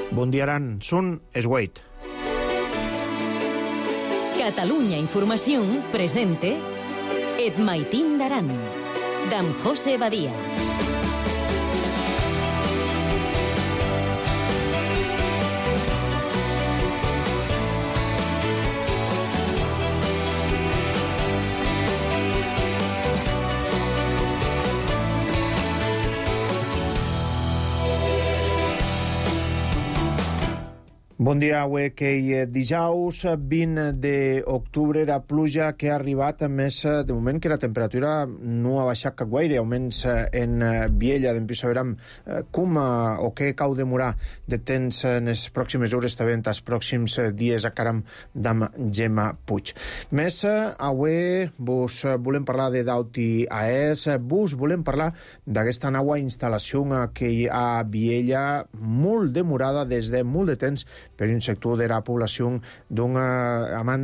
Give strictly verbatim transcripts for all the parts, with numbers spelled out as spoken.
Bon dia, Aran. Sun es Wait. Catalunya Informació presente Et Maitín d'Aran, d'en José Badia. Bon dia, avui que dijous vint d'octubre era pluja que ha arribat, a més, de moment que la temperatura no ha baixat cap gaire, almenys en Viella, d'en saberem com o què cau demorar de temps en les pròximes hores, també en els pròxims dies a caram d'amb Gemma Puig. Més, avui vos volem parlar de Dauti A E S, vos volem parlar d'aquesta nova instal·lació que hi ha a Viella, molt demorada des de molt de temps, per un sector de la població d'una amant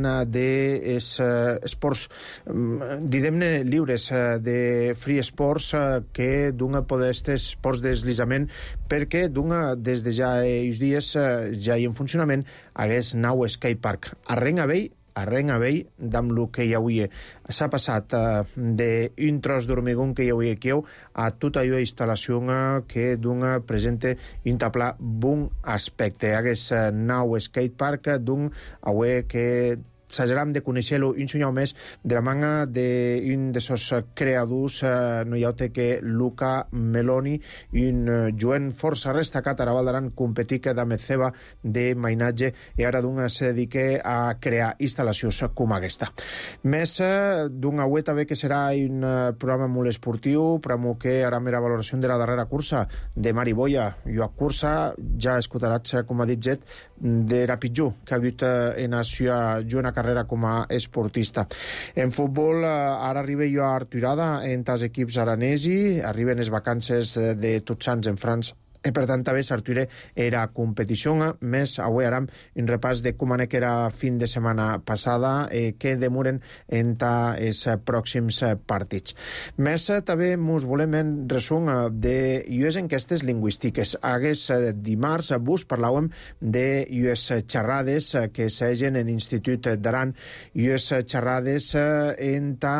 d'esports, diguem-ne, lliures, de free sports, que d'una poder estes esports de deslizament, perquè d'una, des de ja uns dies, ja hi en funcionament, hagués nou skatepark. Arrenc a vell, arrenc a vell, d'amb lo que hi hauria. S'ha passat uh, d'un tros d'hormigón que hi hauria aquí a tota allò instal·lació que d'una presenta un taplà bon aspecte. Hagués uh, nou skatepark d'un avui que s'hageram de conèixer-lo un senyal més de la manga d'un de sos creadors, eh, no hi ha altre que Luca Meloni, un eh, joven força destacat a la Val d'Aran, competit de Mezeba de mainatge i ara d'un se dedica a crear instal·lacions com aquesta. Més eh, d'un avui també que serà un eh, programa molt esportiu, però que ara la valoració de la darrera cursa de Mari Boya. Jo a cursa ja escoltaràs, com ha dit Jet, de la pitjor que ha hagut eh, en la seva jovent carrera com a esportista. En futbol, ara arriba jo a Arturada, en els equips aranesi, arriben les vacances de Tots Sants en França, i per tant també s'Arture era competició, més avui haram un repàs de com anava que era fin de setmana passada, eh, que demoren en els pròxims partits. Més també mos volem en resum de les enquestes lingüístiques. Hagués dimarts vos parlàvem de les xerrades que s'egen en l'Institut d'Aran, les xerrades en ta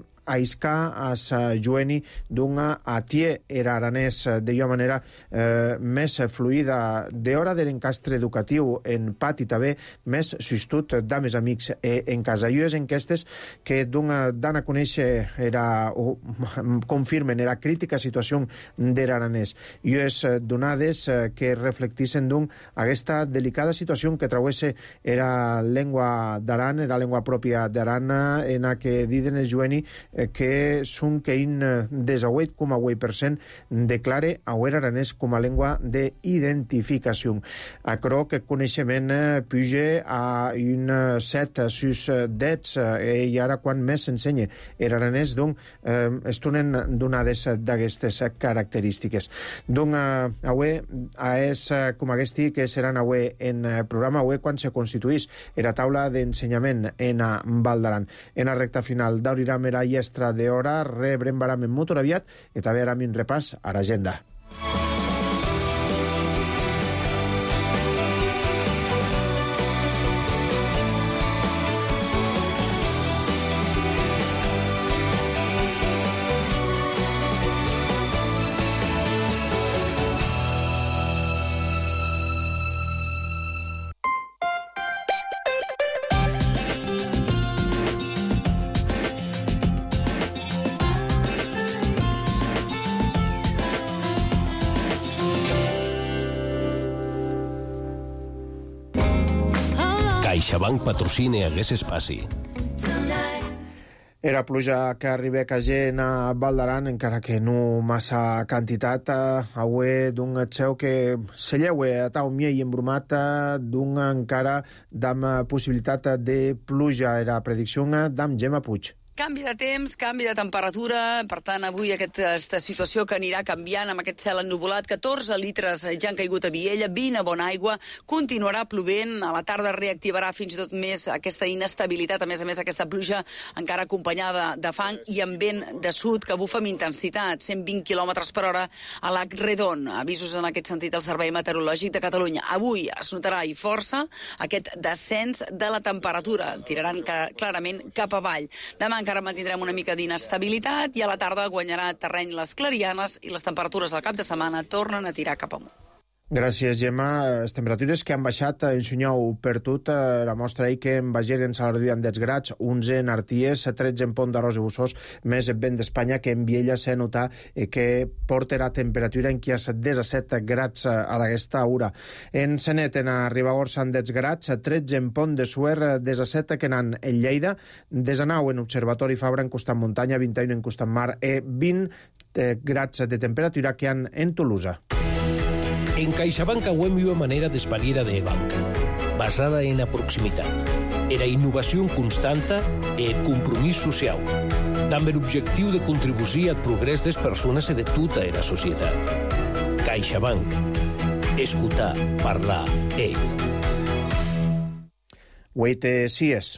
aisca as jueni d'una atie era aranès d'ella manera eh, més fluida de hora de l'encastre educatiu en pati també més substitut d'ames amics eh, en casa. I les enquestes que d'una dan a conèixer era, o confirmen era crítica situació d'era aranès. I les donades eh, que reflectissin d'un aquesta delicada situació que trauesse era llengua d'Aran, era llengua pròpia d'Aran, en la que diden els jueni que són que un desahuit coma vuit per cent declare auer aranès com a llengua d'identificació. Acro que coneixement puja a un set sus dets i ara quan més s'ensenya era aranès, doncs eh, estunen donades d'aquestes característiques. Doncs avui és com aquest que seran avui en programa avui quan se constituís era taula d'ensenyament en Val d'Aran. En la recta final d'Aurirà era llestra de hora, rebrem baram en motor aviat i també haram un repàs a l'agenda. CaixaBank patrocina hagués espaci. Era pluja que arriba a gent a Val d'Aran, encara que no massa quantitat, avui d'un xeu que se lleue a tau miei embrumat d'un encara d'am possibilitat de pluja. Era predicció d'am Gemma Puig. Canvi de temps, canvi de temperatura, per tant, avui aquesta situació que anirà canviant amb aquest cel ennuvolat, catorze litres ja han caigut a Viella, vint a Bonaigua, continuarà plovent, a la tarda reactivarà fins i tot més aquesta inestabilitat, a més a més aquesta pluja encara acompanyada de fang i amb vent de sud que bufa amb intensitat, cent vint quilòmetres per hora a l'Ac Redon. Avisos en aquest sentit al Servei Meteorològic de Catalunya. Avui es notarà i força aquest descens de la temperatura, tiraran clarament cap avall. Demà encara mantindrem una mica d'inestabilitat i a la tarda guanyarà terreny les clarianes i les temperatures al cap de setmana tornen a tirar cap amunt. Gràcies, Gemma. Les temperatures que han baixat en Sunyau per tot, la mostra ahir que en Bager en Salardú amb deu grads, onze en Arties, tretze en Pont d'Arròs i Bussós, més vent d'Espanya que en Viella se nota que portarà temperatura en qui ha disset grads a aquesta hora. En Senet, en Ribagorça, amb deu grads, tretze en Pont de Suer, disset que anant en Lleida, desanau en Observatori Fabra en costat muntanya, vint i u en costat mar, i vint grads de temperatura que han en Tolosa. En CaixaBank auem una manera d'espariera de banca, basada en la proximitat, era innovació constanta e el compromís social, amb l'objectiu de contribuir al progrés des persones i de tota la societat. CaixaBank. Escutar, parlar, e. Wait, sí és.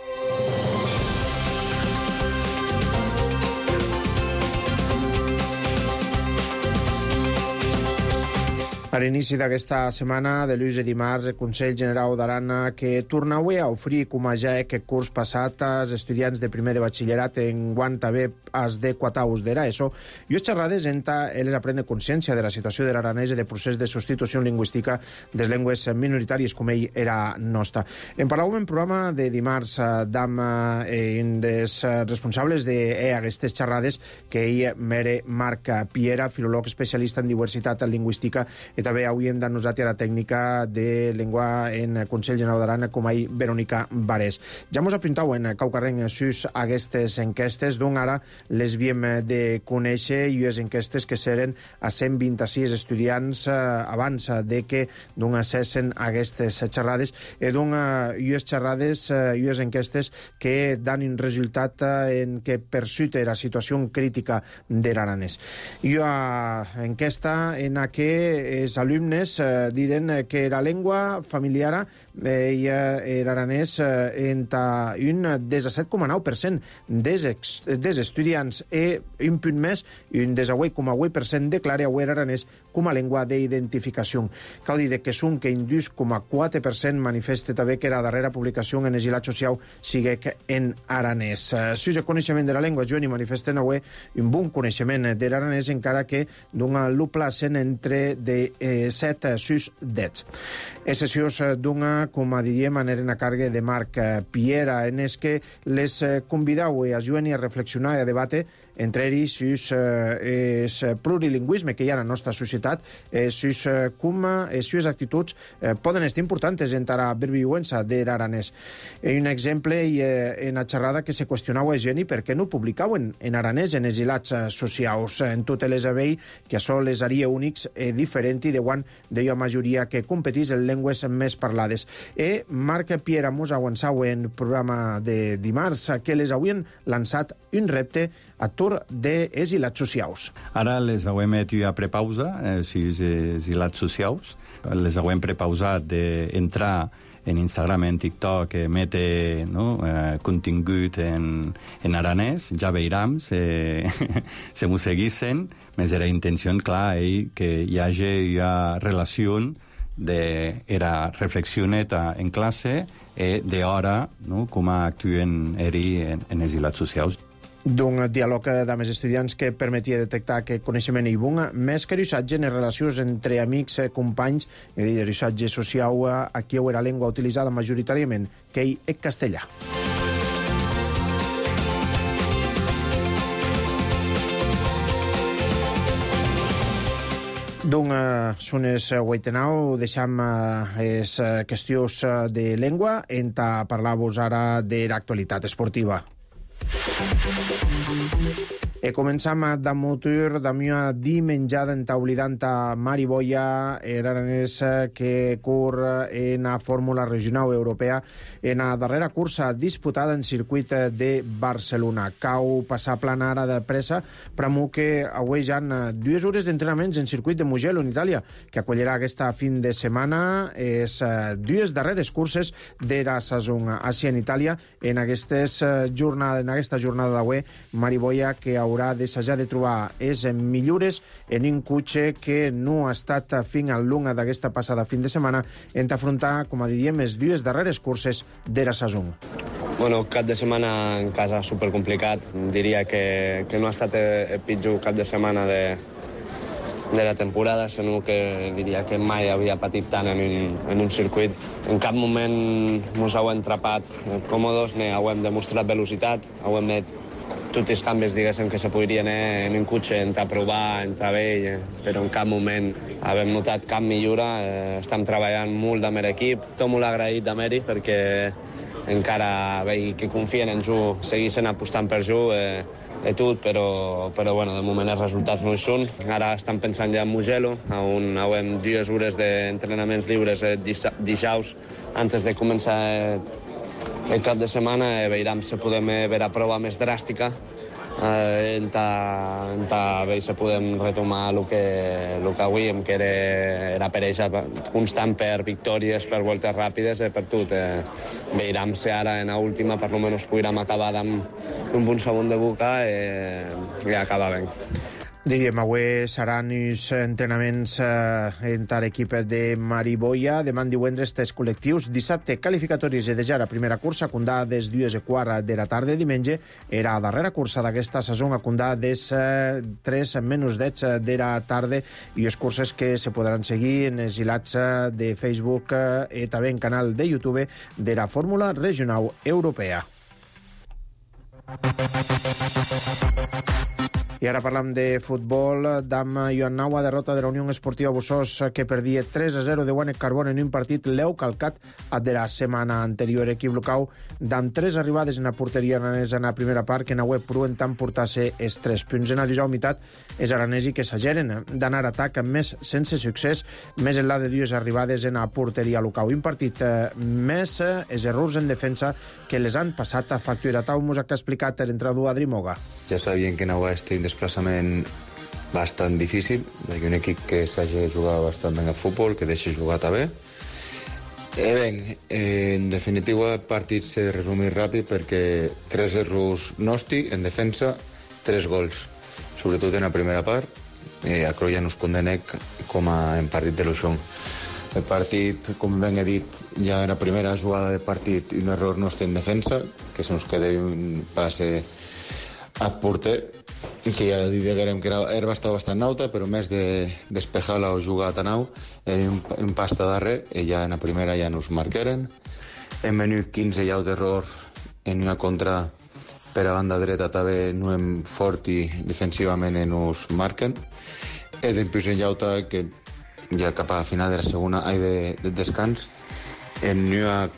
A l'inici d'aquesta setmana, de l'ús de dimarts, el Consell Generau d'Aran que torna avui a oferir, com ja aquest curs passat, als estudiants de primer de batxillerat en guant també als de quataus d'era ESO, i les xerrades enta ells aprenen consciència de la situació de l'aranès i de procés de substitució lingüística de les llengües minoritàries, com ell era nostra. En parlàvem en programa de dimarts d'am un dels responsables d'aquestes xerrades, que ell mere Marc Piera, filòleg especialista en diversitat lingüística, i també avui hem de nosaltres la tècnica de llengua en Consell Generau d'Aran, com ahir Verònica Varés. Ja mos apuntau en Caucarrenc sus aquestes enquestes, d'on ara les havíem de conèixer, i les enquestes que seren a cent vint-i-sis estudiants abans de que d'on accessen aquestes xerrades, i d'on les xerrades i les enquestes que dan un resultat en què persute la situació crítica de l'aranès. I una enquesta en la que els alumnes eh, diuen que la llengua familiar eh, i l'aranès eh, entre un disset coma nou per cent dels, dels estudiants i un punt més, un disset coma vuit per cent declara l'aranès com a llengua d'identificació. Cal dir que són que un dos coma quatre per cent manifesta també que la darrera publicació en el gilat social sigui en aranès. Si el coneixement de la llengua, Joan, i manifesten avui un bon coneixement de l'aranès, encara que dona l'u placen entre de Eh, set sus dets. Les sessions d'una, com a diríem, aneren a càrrega de Marc Piera, en és que les convidau a ajuden a reflexionar i a debate entre ells sus eh, el plurilingüisme que hi ha en la nostra societat, eh, sus eh, com les seves actituds eh, poden estar importants entre la pervivença de l'aranès. Un exemple eh, en la xerrada que se qüestionava a gent per què no publicaven en aranès en els hilats socials. En totes les avei que això les haria únics eh, diferent i de quan deia majoria que competís en llengües més parlades. E Marc Piera mos avançau en programa de dimarts que les havien lançat un repte a tur de els hilats socials. Ara les hauem hecho a prepausa, eh, si els hilats socials. Les hauem prepausat d'entrar en Instagram, en TikTok, que mete no, eh, contingut en, en aranès, ja veurem se, se m'ho seguissin, més era intenció, clar, eh, que hi hagi una relació de era reflexioneta en classe i d'hora no, com actuen eri en, en els hilats socials. D'un diàleg amb els estudiants que permetia detectar aquest coneixement i bon, més que l'usatge en les relacions entre amics, companys, i l'usatge social aquí era la llengua utilitzada majoritàriament, que hi és castellà. Doncs són els huetenau, deixam les qüestions de llengua en parlar-vos ara de l'actualitat esportiva. E començam da motor d'amia dimenjada entaulidant a Mariboia, eraranès que cor en a Fórmula Regional Europea en a darrera cursa disputada en circuit de Barcelona. Cau passar plana ara de pressa, premu que avui ja han dues hores d'entrenaments en circuit de Mugello, en Itàlia, que acollirà aquesta fin de setmana és dues darreres curses de la saison així en Itàlia. En, aquestes jornada, en aquesta jornada d'avui, Mariboia que haurà d'assajar de trobar és millores en un cotxe que no ha estat fin al lunga d'aquesta passada fin de setmana en afrontar, com a diríem, les dues darreres curses de la saison. Bueno, cap de setmana en casa supercomplicat. Diria que, que no ha estat el pitjor cap de setmana de, de la temporada, sinó que diria que mai havia patit tant en un, en un circuit. En cap moment ens heu entrapat còmodes, ni heu demostrat velocitat, heu fet tots els canvis, diguéssim, que se podrien en un cotxe, entrar a provar, entrar bé, però en cap moment hem notat cap millora. Eh, estem treballant molt amb l'equip. Estic molt agraït de Meri perquè encara veig que confien en jo, segueixen apostant per jo eh, i tot, però, però bueno, de moment els resultats no hi són. Ara estem pensant ja en Mugello, on hem dues hores d'entrenaments lliures eh, dijous antes de començar eh, el cap de setmana. Eh, veurem si podem veure la prova més dràstica eh, en veure si podem retomar el que, el que avui em que era, era peresa constant per victòries, per voltes ràpides, eh, per tot. Eh, veurem si ara en l'última per almenys podrem acabar amb un bon segon de boca eh, i acabar bé. Diríem, avui seran els entrenaments eh, entre l'equip de Mariboia. Demà divendres test col·lectius. Dissabte, qualificatoris de ja la primera cursa, a Condà des dues i quart de la tarda. Diumenge era la darrera cursa d'aquesta saison, a Condà des eh, tres menys deu de la tarda, i les curses que se podran seguir en els hilats de Facebook eh, i també en canal de YouTube de la Fórmula Regional Europea. I ara parlam de futbol. Dam Joan Naua, derrota de la Unió Esportiva Bussos, que perdia tres a zero de Guanek Carbón en un partit leu calcat de la setmana anterior. Equip local d'amb tres arribades en la porteria aranesa en la primera part, que en web pruen tant portar-se els tres punts. En la dijous mitat és aranesi que s'ageren d'anar a atac amb més sense succés, més enllà de dues arribades en la porteria local. Un partit eh, més eh, els errors en defensa que les han passat a factura. Tau mos ha explicat l'entrenador Adri Moga. Ja sabien que en Naua este desplaçament bastant difícil, hi ha un equip que s'hagi de jugar bastant bé al futbol, que deixa jugar també. Eh, ben, eh, en definitiva, el partit s'ha resumit ràpid perquè tres errors nostres en defensa, tres gols, sobretot en la primera part. Eh, a Croia nos condenec com a en partit de l'Oixón. El partit, com ben he dit, ja en la primera jugada de partit, un error nostre en defensa, que se nos queda un passe a porter, que ja diguem que era, era bastant, bastant nauta, però més de despejar-la o jugar a nau, era un, un pasta darrer, i ja en la primera ja nos marqueren. En menut quinze hi ha d'error en una contra per a banda dreta, també no hem fort i defensivament nos marquen. I després en llauta, que ja cap a final de la segona, ai, de, de descans, en una,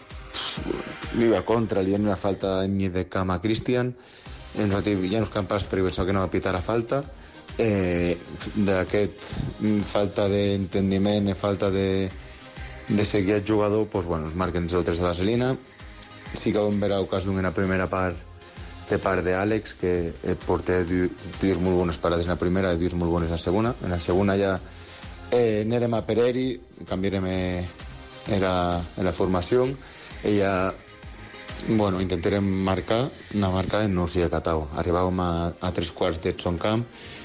una contra, li ha una falta en mi de cama a Cristian. Nosaltres ja nos campars perquè pensava que no va pitar la falta. Eh, d'aquest falta d'entendiment i falta de, de seguir el jugador, pues, bueno, es marquen zero tres de vaselina. Sí que vam veure ocasió en la primera part de part d'Àlex, que porta dues molt bones parades en la primera i dues molt bones en la segona. En la segona ja eh, anèrem a Pereri, canviarem en la, en la formació. Ella Bueno, intentarem marcar, anar a marcar en no s'hi acatau. Arribàvem a, a tres quarts de son camp,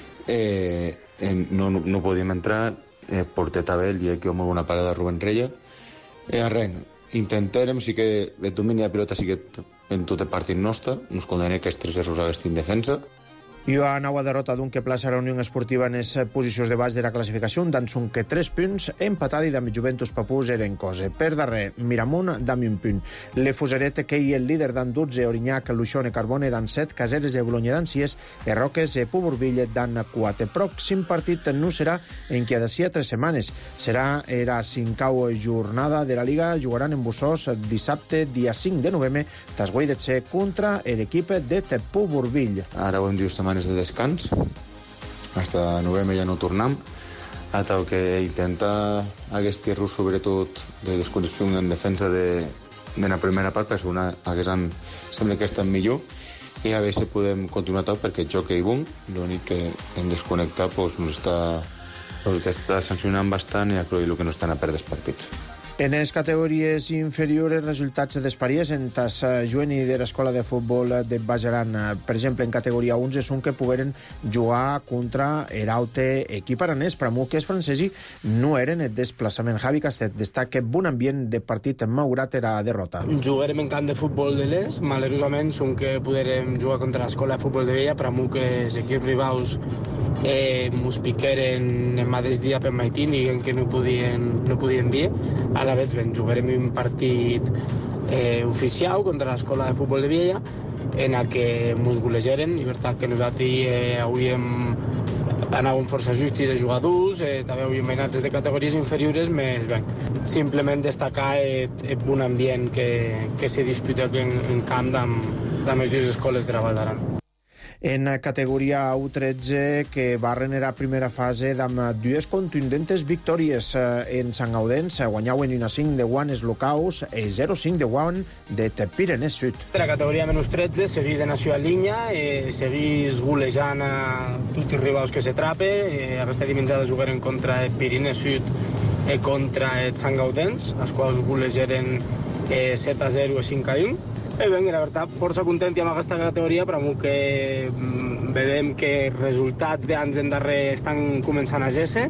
eh, no, no, no podíem entrar, eh, porter Tabel i aquí molt bona parada de Rubén Reia. Eh, arren, intentarem, sí que el domini de pilota sí que en tot el partit nostre, nos condenem que els tres errors haguessin en defensa. I a nova derrota d'un que plaça la Unió Esportiva en les posicions de baix de la classificació, un d'en que tres punts, empatada i d'amb Juventus Papús eren cosa. Per darrer, Miramunt d'amb un punt. Le Fusaret, que hi el líder d'an dotze, Orinyac, Luixón i Carbone d'an set, Caseres i Bolonya d'an sis, i Roques i Puburvill d'an quatre. Pròxim partit no serà en què d'ací a tres setmanes. Serà la cinquau jornada de la Liga. Jugaran en Bussos dissabte, dia cinc de novembre, tasguai de ser contra l'equip de Puburvill. Ara ho hem dit setmana setmanes de descans, hasta novembre ja no tornem, a tal que intenta aquest error sobretot de desconnexió en defensa de, de la primera part, perquè segona haguessin, sembla que estan millor, i a veure si podem continuar tal, perquè el joc és bon, l'únic que hem desconnectat pues, ens està, pues, està sancionant bastant i acloït el que no estan a perdre els partits. En les categories inferiors, resultats d'esparies en tas jueni de l'escola de futbol de Bajaran. Per exemple, en categoria onze són que pogueren jugar contra Eraute, equip aranès, per amunt que els francesi no eren el desplaçament. Javi Castet destaca bon ambient de partit malgrat era derrota. Jugarem en camp de futbol de l'Est, malerosament són que poderem jugar contra l'escola de futbol de Vella, per amunt que els equips rivals eh, mos piqueren el mateix dia per Maitín, diguem que no podien, no podien dir. A la vez ben, jugarem un partit eh, oficial contra l'escola de futbol de Viella, en el que mos golejeren, i veritat que nosaltres eh, avui hem anàvem força just i de jugadors, eh, també havíem anat des de categories inferiors, més bé. Simplement destacar el, el bon ambient que, que se disputa aquí en, en camp amb, amb les dues escoles de la Val d'Aran. En categoria U tretze, que va renerar primera fase amb dues contundentes victòries en Sant Gaudens, guanyaven una cinc de guant els locals i zero cinc de guant de Pirinès Sud. La categoria menys tretze seguís en Nació Línia, eh, seguís golejant a tots els rivals que se trape. Eh, aquesta dimensionada jugaren contra el Pirinès Sud i contra el Sant Gaudens, els quals golejaren eh, set a zero i cinc a u. Eh, ben, la veritat, força content amb aquesta categoria, però que mm, vedem que els resultats d'anys en darrer estan començant a ser-se,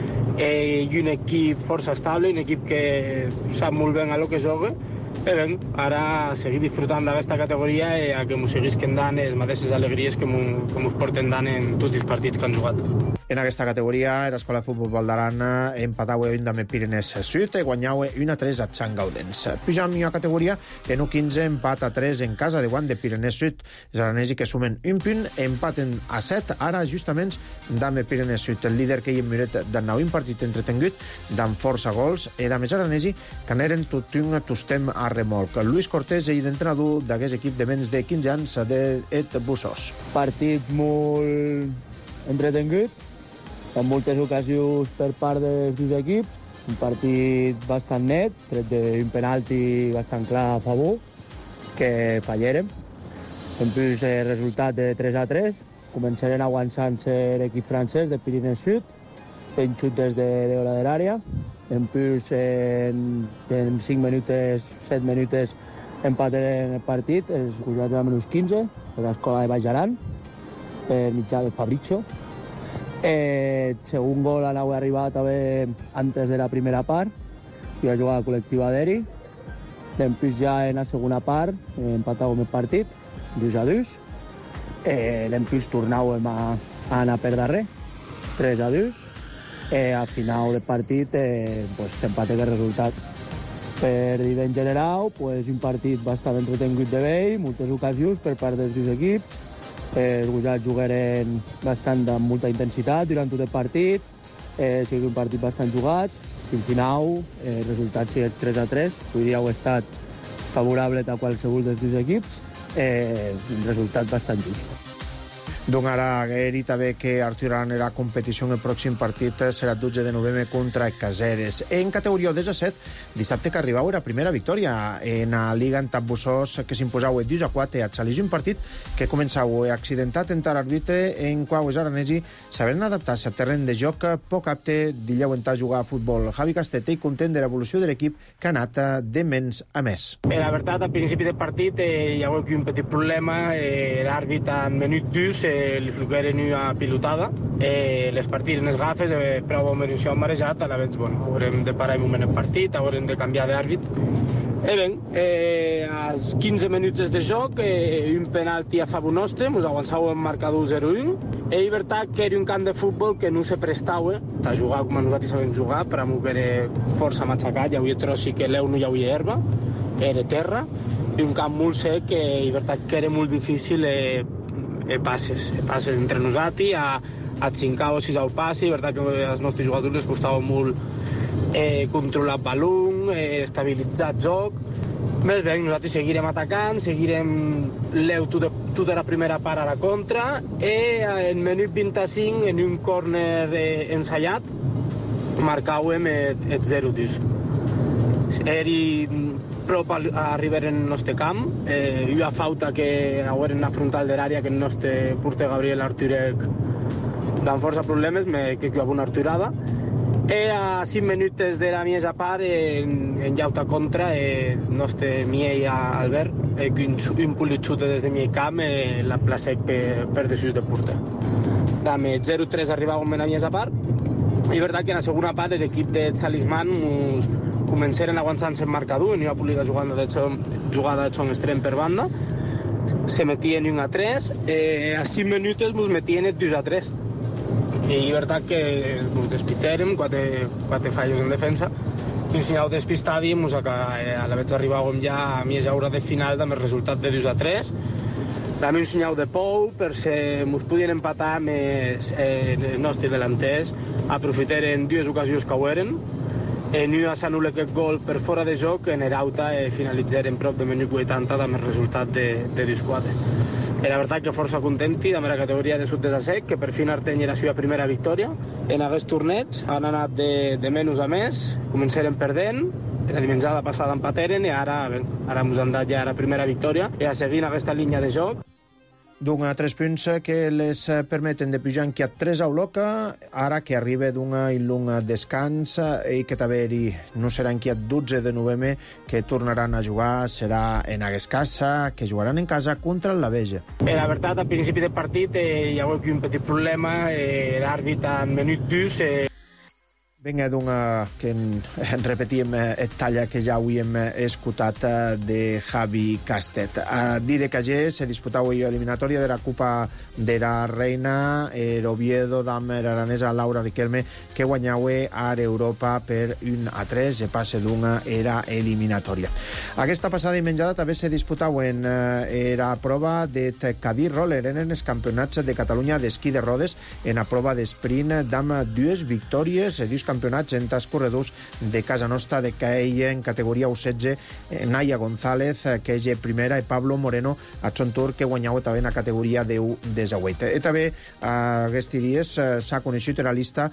eh, i un equip força estable, un equip que sap molt bé a lo que juga. Eh, ben, ara seguir disfrutant d'aquesta categoria i a que ens seguisquen dant les mateixes alegries que ens porten dant en tots els partits que han jugat. En aquesta categoria, l'Escola de Futbol Val d'Aran empatava un amb el Pirinès Sud i guanyava un a tres a Sant Gaudens. Pujam a categoria, en U quinze empat a tres en casa de guant de Pirinès Sud. Els aranesi que sumen un punt, empaten a set, ara justament amb el Pirinès Sud. El líder que hi ha mirat d'anau un partit entretengut, d'en força gols, i amb els aranesi que aneren tot un tostem a remolc. Luis Cortés és l'entrenador d'aquest equip de menys de quinze anys d'Et Bussos. Partit molt entretengut, amb moltes ocasions per part dels dos equips, un partit bastant net, tret d'un penalti bastant clar a favor, que fallérem. En plus, el resultat de tres a tres, començarem aguantant-se l'equip francès de Pirinès Sud, fent xut des de l'hora de l'àrea. En plus, en, en cinc minuts, set minuts, empatarem el partit, els jugats a menys quinze, per l'escola de Bajaran, per mitjà de Fabrizio. El segon gol anava arribar també antes de la primera part, i va jugar la col·lectiva d'Eri. Després ja en la segona part empatàvem el partit, dos a dos. Eh, després tornàvem a, a anar per darrer, tres a dos. Eh, al final del partit eh, pues, s'empata el resultat. Per dir en general, pues, un partit bastant entretengut de vell, moltes ocasions per part dels dos equips. Eh, els gosats jugaren bastant amb molta intensitat durant tot el partit, eh, sigui un partit bastant jugat, fins al final eh, el resultat sigui tres a tres, podria haver estat favorable a qualsevol dels dos equips, eh, un resultat bastant just. Doncs ara Eri també que Artur Aran era competició en el pròxim partit serà el dotze de novembre contra Caseres. En categoria disset, dissabte que arribava la primera victòria en la Liga en Tabussós, que s'imposava dos a quatre a Xalís, un partit que començava accidentat entre l'arbitre en qual els aranesi saberen adaptar-se a terreny de joc poc apte d'illauentar a jugar a futbol. Javi Castet i content de l'evolució de l'equip que ha anat de menys a més. La veritat, al principi del partit eh, hi ha hagut un petit problema. Eh, l'àrbit en minut dos eh, li fluqueren una pilotada. Eh, les partiren les gafes, eh, prova una minució marejat, a la vegada, bueno, haurem de parar un moment el partit, haurem de canviar d'àrbit. Eh, ben, eh, als quinze minuts de joc, eh, un penalti a favor nostre, ens avançàvem en marcador zero a u. És veritat que era un camp de futbol que no se prestava a jugar com nosaltres sabem jugar, però que era força matxacat, hi havia trossi que l'eu no hi havia herba, era terra, i un camp molt sec, que és veritat que era molt difícil eh, eh, passes, eh, passes entre nosaltres, a, a cinc o sis al passe, és veritat que als nostres jugadors els costava molt eh, controlar el balón, eh, estabilitzar el joc. Més bé, nosaltres seguirem atacant, seguirem l'eu tot de tota la primera part a la contra e en minut vint-i-cinc, en un córner ensaiat, marcàvem el zero dos. Eri prop a arribar en el nostre camp, eh, una falta que hagueren afrontat l'àrea que el nostre porter Gabriel Arturek dan força problemes, me que que una arturada. E a cinc minuts de la mesa part, en, en llauta contra, el nostre Miei Albert, eh, un, un pulit xuta des de mi camp, eh, la placec per, per desús de porter. Dame zero tres arribàvem en la mesa part, i és veritat que en la segona part l'equip de Talisman ens començaren avançant-se en marcador, en una polida jugada de xon, jugada de xon extrem per banda, se metien un a tres, eh, a cinc minuts ens metien dos a tres. I és veritat que ens despistàrem, quatre, quatre fallos en defensa, i un senyal despistàvem, a la vegada arribàvem ja a mitja hora de final amb el resultat de dos a tres. També un senyal de pou, per si ens podien empatar més eh, els nostres delanters, aprofitaren dues ocasions que ho eren, en una s'anul·la aquest gol per fora de joc, en l'auta eh, finalitzaren prop de minut vuitanta amb el resultat de, de dos quatre. La veritat que força contenti amb la categoria de sud de Sasec, que per fi Arteny era la seva primera victòria. En aquest torneig han anat de, de menys a més, començaren perdent, la dimensionada passada empateren i ara, bé, ara ens han dat ja la primera victòria i a seguir aquesta línia de joc. D'una tres punts que les permeten de pujar en quiat tres a Oloca, ara que arriba d'una i l'una descans i que també no serà en quiat dotze de novembre que tornaran a jugar, serà en Aguescassa, que jugaran en casa contra el Laveja. Eh, la veritat, al principi del partit eh, hi ha hagut un petit problema, eh, l'àrbit en minut dos... Eh... Vinga, d'una que en, en repetíem eh, talla que ja havíem escoltat eh, de Javi Castet. A dir de que se disputava avui eliminatòria de la Copa de la Reina, el Oviedo d'Am aranesa Laura Riquelme, que guanyava a Europa per un a tres, i passe d'una era eliminatòria. Aquesta passada dimenjada també se disputava en eh, la prova de Cadí Roller, en els campionats de Catalunya d'esquí de rodes, en la prova d'esprint d'Am dues victòries, dues campionats entre els corredors de casa nostra de Caella en categoria U setze, Naya González, que és primera, i Pablo Moreno a Chontur, que guanyava també en la categoria de U disset. I també aquests dies s'ha coneixut la llista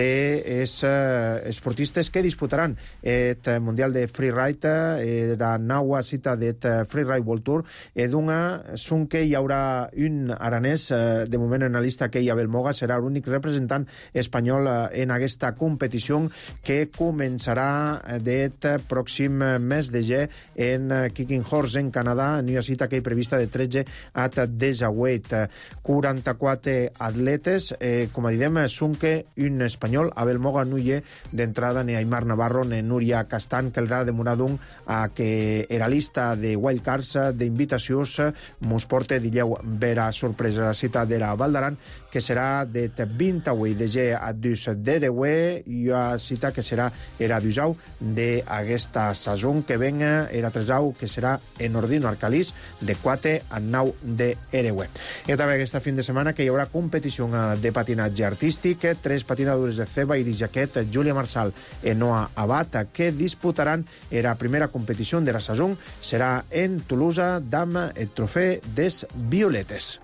dels esportistes que disputaran el Mundial de Freeride, la nova cita del Freeride World Tour, i d'una són que hi haurà un aranès, de moment en la llista que hi ha Belmoga, serà l'únic representant espanyol en aquesta competició que començarà aquest pròxim mes de gener en Kicking Horse, en Canadà, en una cita que hi prevista de tretze a disset. quaranta-quatre atletes, eh, com a diem, són que un espanyol, Abel Moga, no hi ha d'entrada ni Aymar Navarro ni Núria Castan, que l'ha demorat d'un a que era lista de wildcards d'invitacions mos porta, dilleu, vera sorpresa la cita de la Val d'Aran, que serà de vint-i-vuit de gener a dos d'Ereuer, i una cita que serà era dusau d'aquesta saison que venga, era tresau, que serà en Ordino Arcalís, de quatre a nou d'Ereuer. I també aquesta fin de setmana que hi haurà competició de patinatge artístic, tres patinadores de Ceba, Iris Jaquet, Júlia Marsal i Noa Abad, que disputaran la primera competició de la saison, serà en Tolosa, amb el trofeu des Violetes.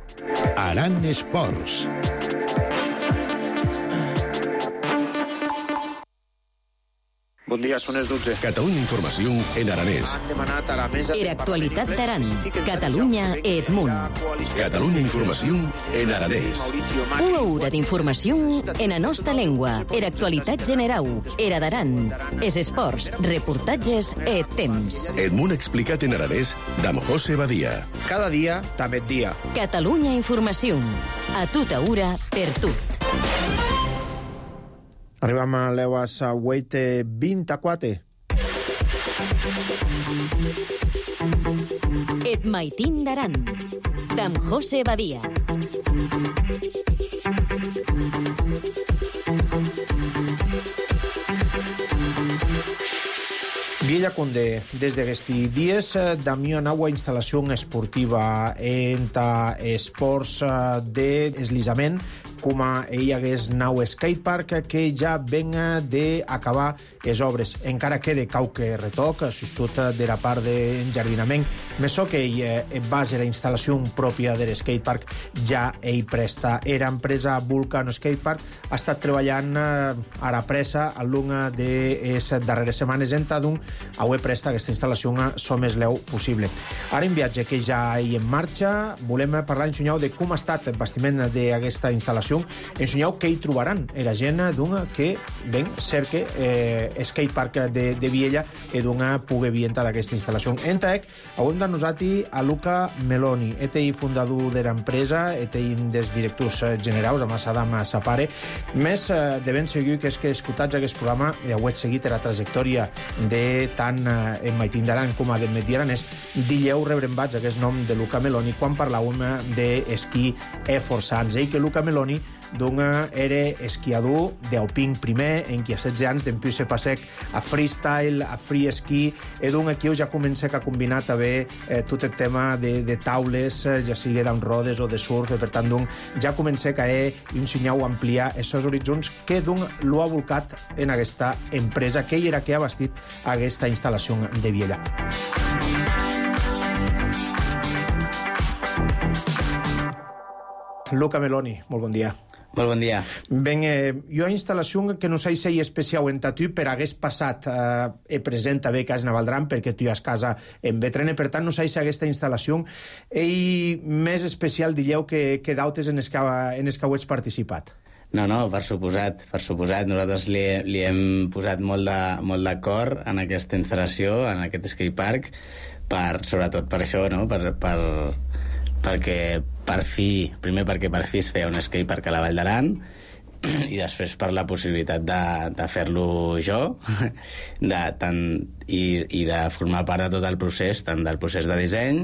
Aran Esports. Bon dia, són les dotze. Catalunya Informació en aranès. Han demanat a la mesa... Era actualitat d'Aran. Catalunya e Edmunt. Catalunya Informació en aranès. Una hora d'informació en la nostra llengua. Era actualitat generau. Era d'Aran. Es esports, reportatges e temps. Edmunt explicat en aranès d'Am José Badia. Cada dia, també et dia. Catalunya Informació. A tota hora, per tot. Arribam a l'eues vuit vint-i-quatre. Et maitin d'Aran, d'Am José Badia. Viella Conde, des d'aquests dies, d'ami una nova instal·lació esportiva entre esports d'eslissament, com hi hagués nau skatepark, que ja venga d'acabar les obres. Encara queda qualque retoc, sobretot de la part d'enjardinament més so que ell eh, base la instal·lació pròpia de l'skatepark ja ell presta. Era empresa Vulcan Skatepark, ha estat treballant eh, ara pressa a l'una de les darreres setmanes en Tadung, a ho presta aquesta instal·lació so més leu possible. Ara en viatge que ja hi en marxa, volem parlar en Sunyau de com ha estat el bastiment d'aquesta instal·lació, en Sunyau què hi trobaran. Era gent d'una que ben cerca eh, skatepark de, de Viella e d'una pugui vienta d'aquesta instal·lació. Entraec, avui de nosaltres a Luca Meloni, et ell fundador de l'empresa, et ell dels directors generals, amb Sadam Sapare. Més eh, de ben segur que és que escoltats aquest programa, ja ho he seguit la trajectòria de tant eh, en Maitín d'Aran com a de Metí Aranès, dilleu rebrembats aquest nom de Luca Meloni quan parlàvem d'esquí e forçants. Ell que Luca Meloni d'una era esquiador d'alpin primer, en qui a setze anys d'empiu se passec a freestyle, a free ski, i d'una que ja comença a combinar també eh, tot el tema de, de taules, ja sigui d'en rodes o de surf, per tant, d'un ja comença a caer i un senyau ampliar aquests horitzons que d'un l'ho ha volcat en aquesta empresa que era que ha bastit aquesta instal·lació de Viella. Luca Meloni, molt bon dia. Molt bon dia. Ben, eh, jo a instal·lació que no sé si especial en tu, per hagués passat eh, e present a bé Cas Navaldran, perquè tu ja has casa en Betrene, per tant no sé si aquesta instal·lació i més especial dilleu que, que d'autes en els que, en els que heu participat. No, no, per suposat, per suposat. Nosaltres li, li hem posat molt de, molt d'acord en aquesta instal·lació, en aquest skatepark, per, sobretot per això, no?, per... per perquè per fi, primer perquè per fi es feia un skatepark a la Vall d'Aran i després per la possibilitat de, de fer-lo jo de, tant, i, i de formar part de tot el procés, tant del procés de disseny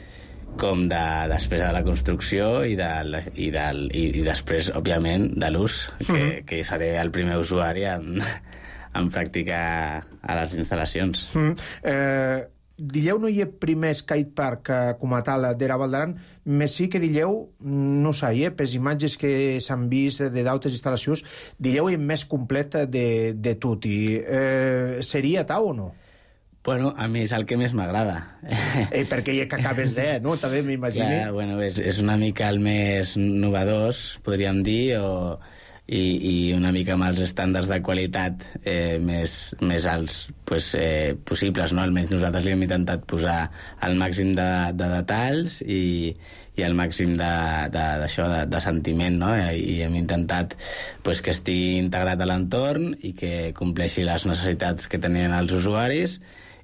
com de, després de la construcció i, de, i, del, i, i després, òbviament, de l'ús, que, mm. que seré el primer usuari en, en practicar a les instal·lacions. Mm. Eh... Dilleu no hi ha primer skatepark eh, com a tal de la Val d'Aran, més sí que dilleu, no sé, eh, per imatges que s'han vist de d'altres instal·lacions, dilleu és més complet de, de tot. I, eh, seria tal o no? Bueno, a mi és el que més m'agrada. Eh, perquè ja que acabes de, no? També m'imagino. Clar, bueno, és, és una mica el més novedós, podríem dir, o... I, i una mica amb els estàndards de qualitat eh, més, més alts pues, eh, possibles, no? Almenys nosaltres li hem intentat posar el màxim de, de detalls i, i el màxim de, de, d'això, de, de sentiment, no? I hem intentat pues, que estigui integrat a l'entorn i que compleixi les necessitats que tenien els usuaris.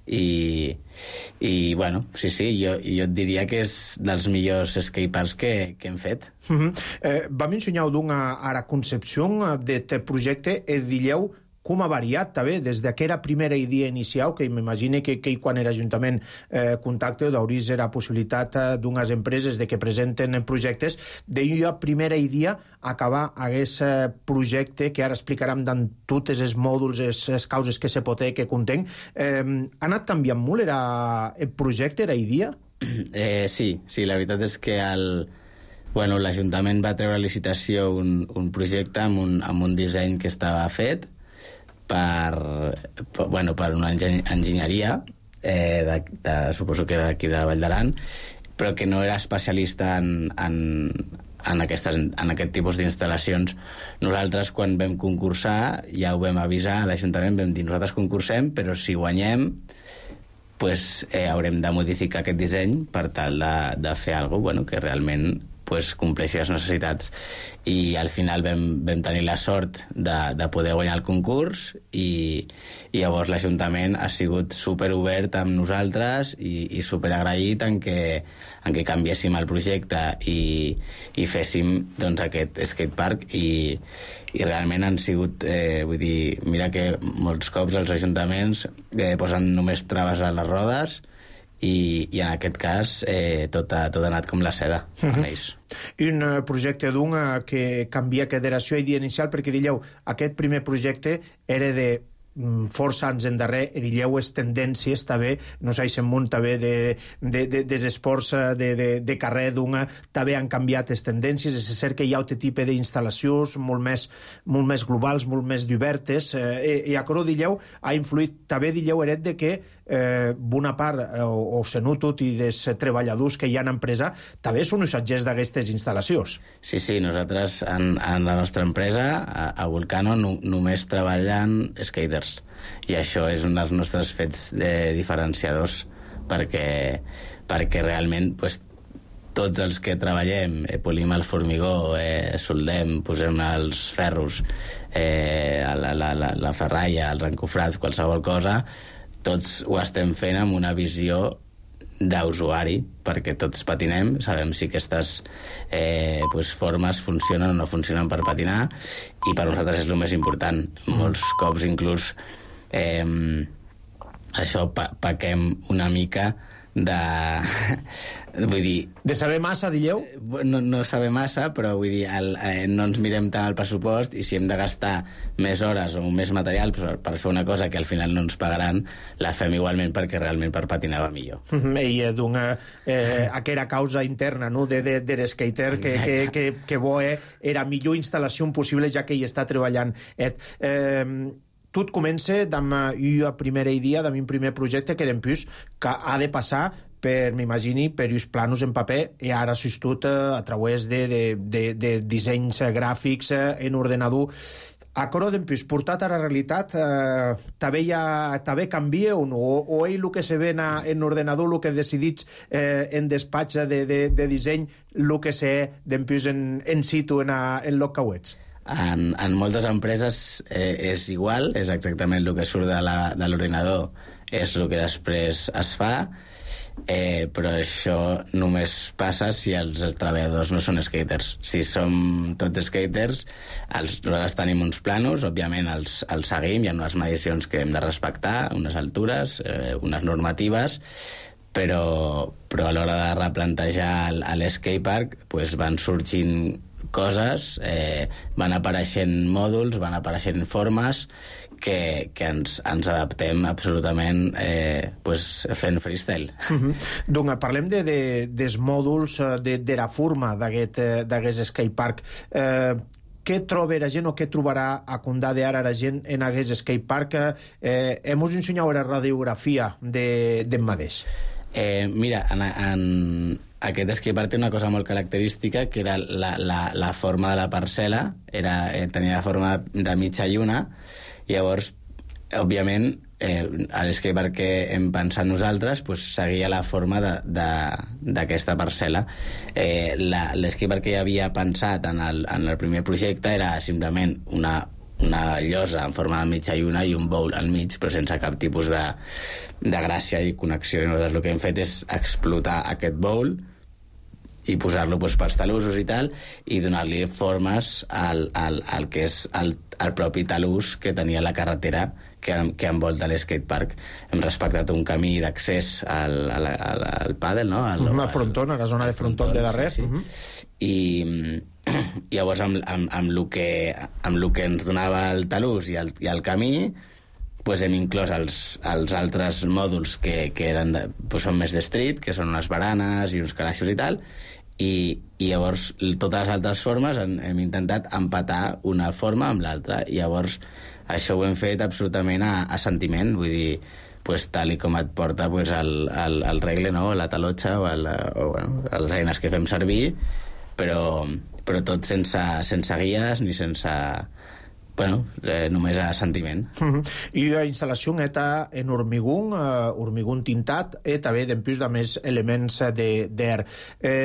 I, i bueno, sí, sí, jo, jo et diria que és dels millors skateparks que, que hem fet. Mm-hmm. eh, vam ensenyar d'una ara concepció d'aquest projecte i dilleu com ha variat també des d'aquella primera idea inicial, que m'imagino que, que quan era Ajuntament eh, contacte d'obrir la possibilitat eh, d'unes empreses de que presenten projectes, de la primera idea acabar aquest eh, projecte que ara explicarem d'en totes els mòduls, les, les causes que se pot que contenc. Eh, ha anat canviant molt era el projecte, era idea? Eh, sí, sí, la veritat és que el... Bueno, l'Ajuntament va treure a licitació un, un projecte amb un, amb un disseny que estava fet per, per, bueno, per una enginyeria, eh, de, de, suposo que era d'aquí de Vall d'Aran, però que no era especialista en, en, en, aquestes, en aquest tipus d'instal·lacions. Nosaltres, quan vam concursar, ja ho vam avisar a l'Ajuntament, vam dir, nosaltres concursem, però si guanyem, pues, eh, haurem de modificar aquest disseny per tal de, de fer alguna cosa bueno, que realment pues, compleixi les necessitats. I al final vam, vam tenir la sort de, de poder guanyar el concurs i, i llavors l'Ajuntament ha sigut superobert amb nosaltres i, i superagraït en què, en què canviéssim el projecte i, i féssim doncs, aquest skatepark i, i realment han sigut, eh, vull dir, mira que molts cops els ajuntaments eh, posen només traves a les rodes i, i en aquest cas eh, tot, ha, tot ha anat com la seda amb ells. Un uh, projecte d'un uh, que canvia caderació i dia inicial, perquè dilleu, aquest primer projecte era de força anys endarrer, e dilleu les tendències també, no s'haixen munt també de, de, de, des esports de, de, de carrer d'una, també han canviat les tendències, és cert que hi ha altre tipus d'instal·lacions molt més, molt més globals, molt més diverses, eh, i a Coro dilleu ha influït, també dilleu eret de que eh, bona part, eh, o, o se notot, i dels treballadors que hi ha en empresa, també són usatgers d'aquestes instal·lacions. Sí, sí, nosaltres en, en la nostra empresa, a, a Vulcano, no, només treballen skaters. I això és un dels nostres fets de diferenciadors, perquè, perquè realment pues, tots els que treballem, eh, polim el formigó, eh, soldem, posem els ferros, eh, la, la, la, la ferralla, els encofrats, qualsevol cosa, tots ho estem fent amb una visió d'usuari, perquè tots patinem, sabem si aquestes eh, pues, formes funcionen o no funcionen per patinar, i per nosaltres és el més important. Mm. Molts cops inclús eh, això pa paquem una mica de... vull dir... De saber massa, dilleu? No, no saber massa, però vull dir, el, eh, no ens mirem tant el pressupost, i si hem de gastar més hores o més material per, per fer una cosa que al final no ens pagaran, la fem igualment perquè realment per patinar va millor. I d'una... Eh, aquella causa interna, no?, de, de, de l'esquater, que, que, que, que bo eh, era millor instal·lació possible, ja que hi està treballant. Eh, eh, tot comença amb una primera idea, amb un primer projecte que d'empús que ha de passar per, m'imagini, per uns planos en paper, i ara s'ha estat a través de, de, de, de dissenys gràfics en ordenador. A Coro d'empús, portat a la realitat, eh, també, ha, també canvia o no? O, o ell el que se ve en ordenador, el que decidits eh, en despatx de, de, de disseny, el que se d'empús en, en situ, en, en lo que ho ets? En, en moltes empreses eh, és igual, és exactament el que surt de l'ordinador, és el que després es fa, eh, però això només passa si els, els treballadors no són skaters. Si som tots skaters, els, nosaltres tenim uns planos, òbviament els, els seguim, hi ha unes medicions que hem de respectar, unes altures, eh, unes normatives, però, però a l'hora de replantejar l'skatepark pues, van sorgint coses, eh, van apareixent mòduls, van apareixent formes que, que ens, ens adaptem absolutament eh, pues, fent freestyle. Uh-huh. Doncs parlem de, de, dels mòduls, de, de la forma d'aquest skatepark. Eh, què troba la gent o què trobarà a Condà de ara la gent en aquest skatepark? Eh, hem us ensenyat la radiografia d'en de, mateix. Eh, mira, en, en aquest skatepark té una cosa molt característica, que era la, la, la forma de la parcel·la, era, eh, tenia la forma de mitja lluna, i llavors, òbviament, eh, l'escatepark que hem pensat nosaltres pues, seguia la forma d'aquesta parcel·la. Eh, l'escatepark que ja havia pensat en el, en el primer projecte era simplement una una llosa en forma de mitja lluna i un bowl al mig, però sense cap tipus de, de gràcia i connexió. I nosaltres el que hem fet és explotar aquest bowl i posar-lo doncs, pels talussos i tal, i donar-li formes al, al, al que és el, el propi talús que tenia la carretera que, que envolta l'escatepark. Hem respectat un camí d'accés al, al, al, al pàdel, no? Al, Una frontón, a la zona de frontón de darrere. Sí, sí. Uh-huh. I, i llavors amb, amb, amb, el que, amb el que ens donava el talús i el, i el camí, pues hem inclòs els, els altres mòduls que, que eren de, pues són més de street, que són unes baranes i uns calaixos i tal, i, i llavors totes les altres formes hem, hem intentat empatar una forma amb l'altra, i llavors això ho hem fet absolutament a, a sentiment, vull dir, pues, tal i com et porta pues, el, el, el regle, no? La talotxa o, el, o bueno, les eines que fem servir, però, però tot sense, sense guies ni sense... Bueno, eh, només a sentiment. Uh-huh. I la instal·lació eta en hormigón, uh, hormigón tintat, i també d'empús de més elements d'air. Eh,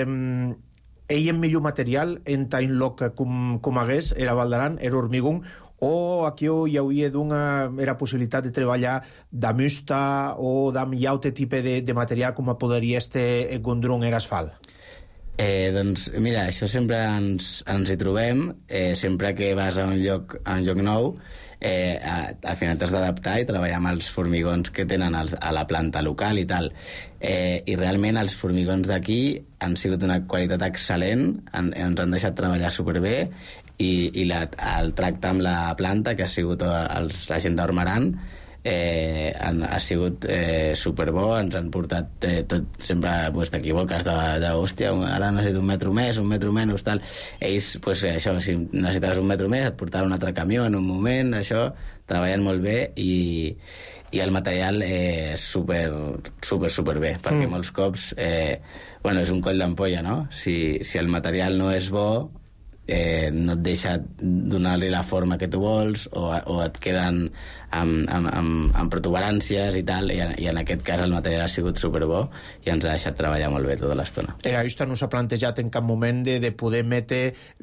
ell en millor material, en tant loc com, com hagués, era Valdaran, era hormigón, o aquí hi hauria d'una era possibilitat de treballar de musta o d'amb altre tipus de, de material com podria este gondrón era asfalt? Eh, doncs mira, això sempre ens, ens hi trobem, eh, sempre que vas a un lloc, a un lloc nou, eh, a, al final t'has d'adaptar i treballar amb els formigons que tenen els, a la planta local i tal. Eh, I realment els formigons d'aquí han sigut una qualitat excel·lent, han, ens han deixat treballar superbé, i, i la, el tracte amb la planta, que ha sigut els, la gent d'Ormaran, eh, han, ha sigut eh, superbo, ens han portat eh, tot, sempre pues, t'equivoques de, de, hòstia, ara necessito un metro més, un metro menys, tal. Ells, pues, això, si necessitaves un metro més, et portaven un altre camió en un moment, això, treballen molt bé i, i el material és eh, super, super, super bé, perquè mm. molts cops, eh, bueno, és un coll d'ampolla, no? Si, si el material no és bo, eh, no et deixa donar-li la forma que tu vols o, o et queden amb, amb, amb, amb protuberàncies i tal, i en, i en aquest cas el material ha sigut superbo i ens ha deixat treballar molt bé tota l'estona. Era Usta no s'ha plantejat en cap moment de, de poder metre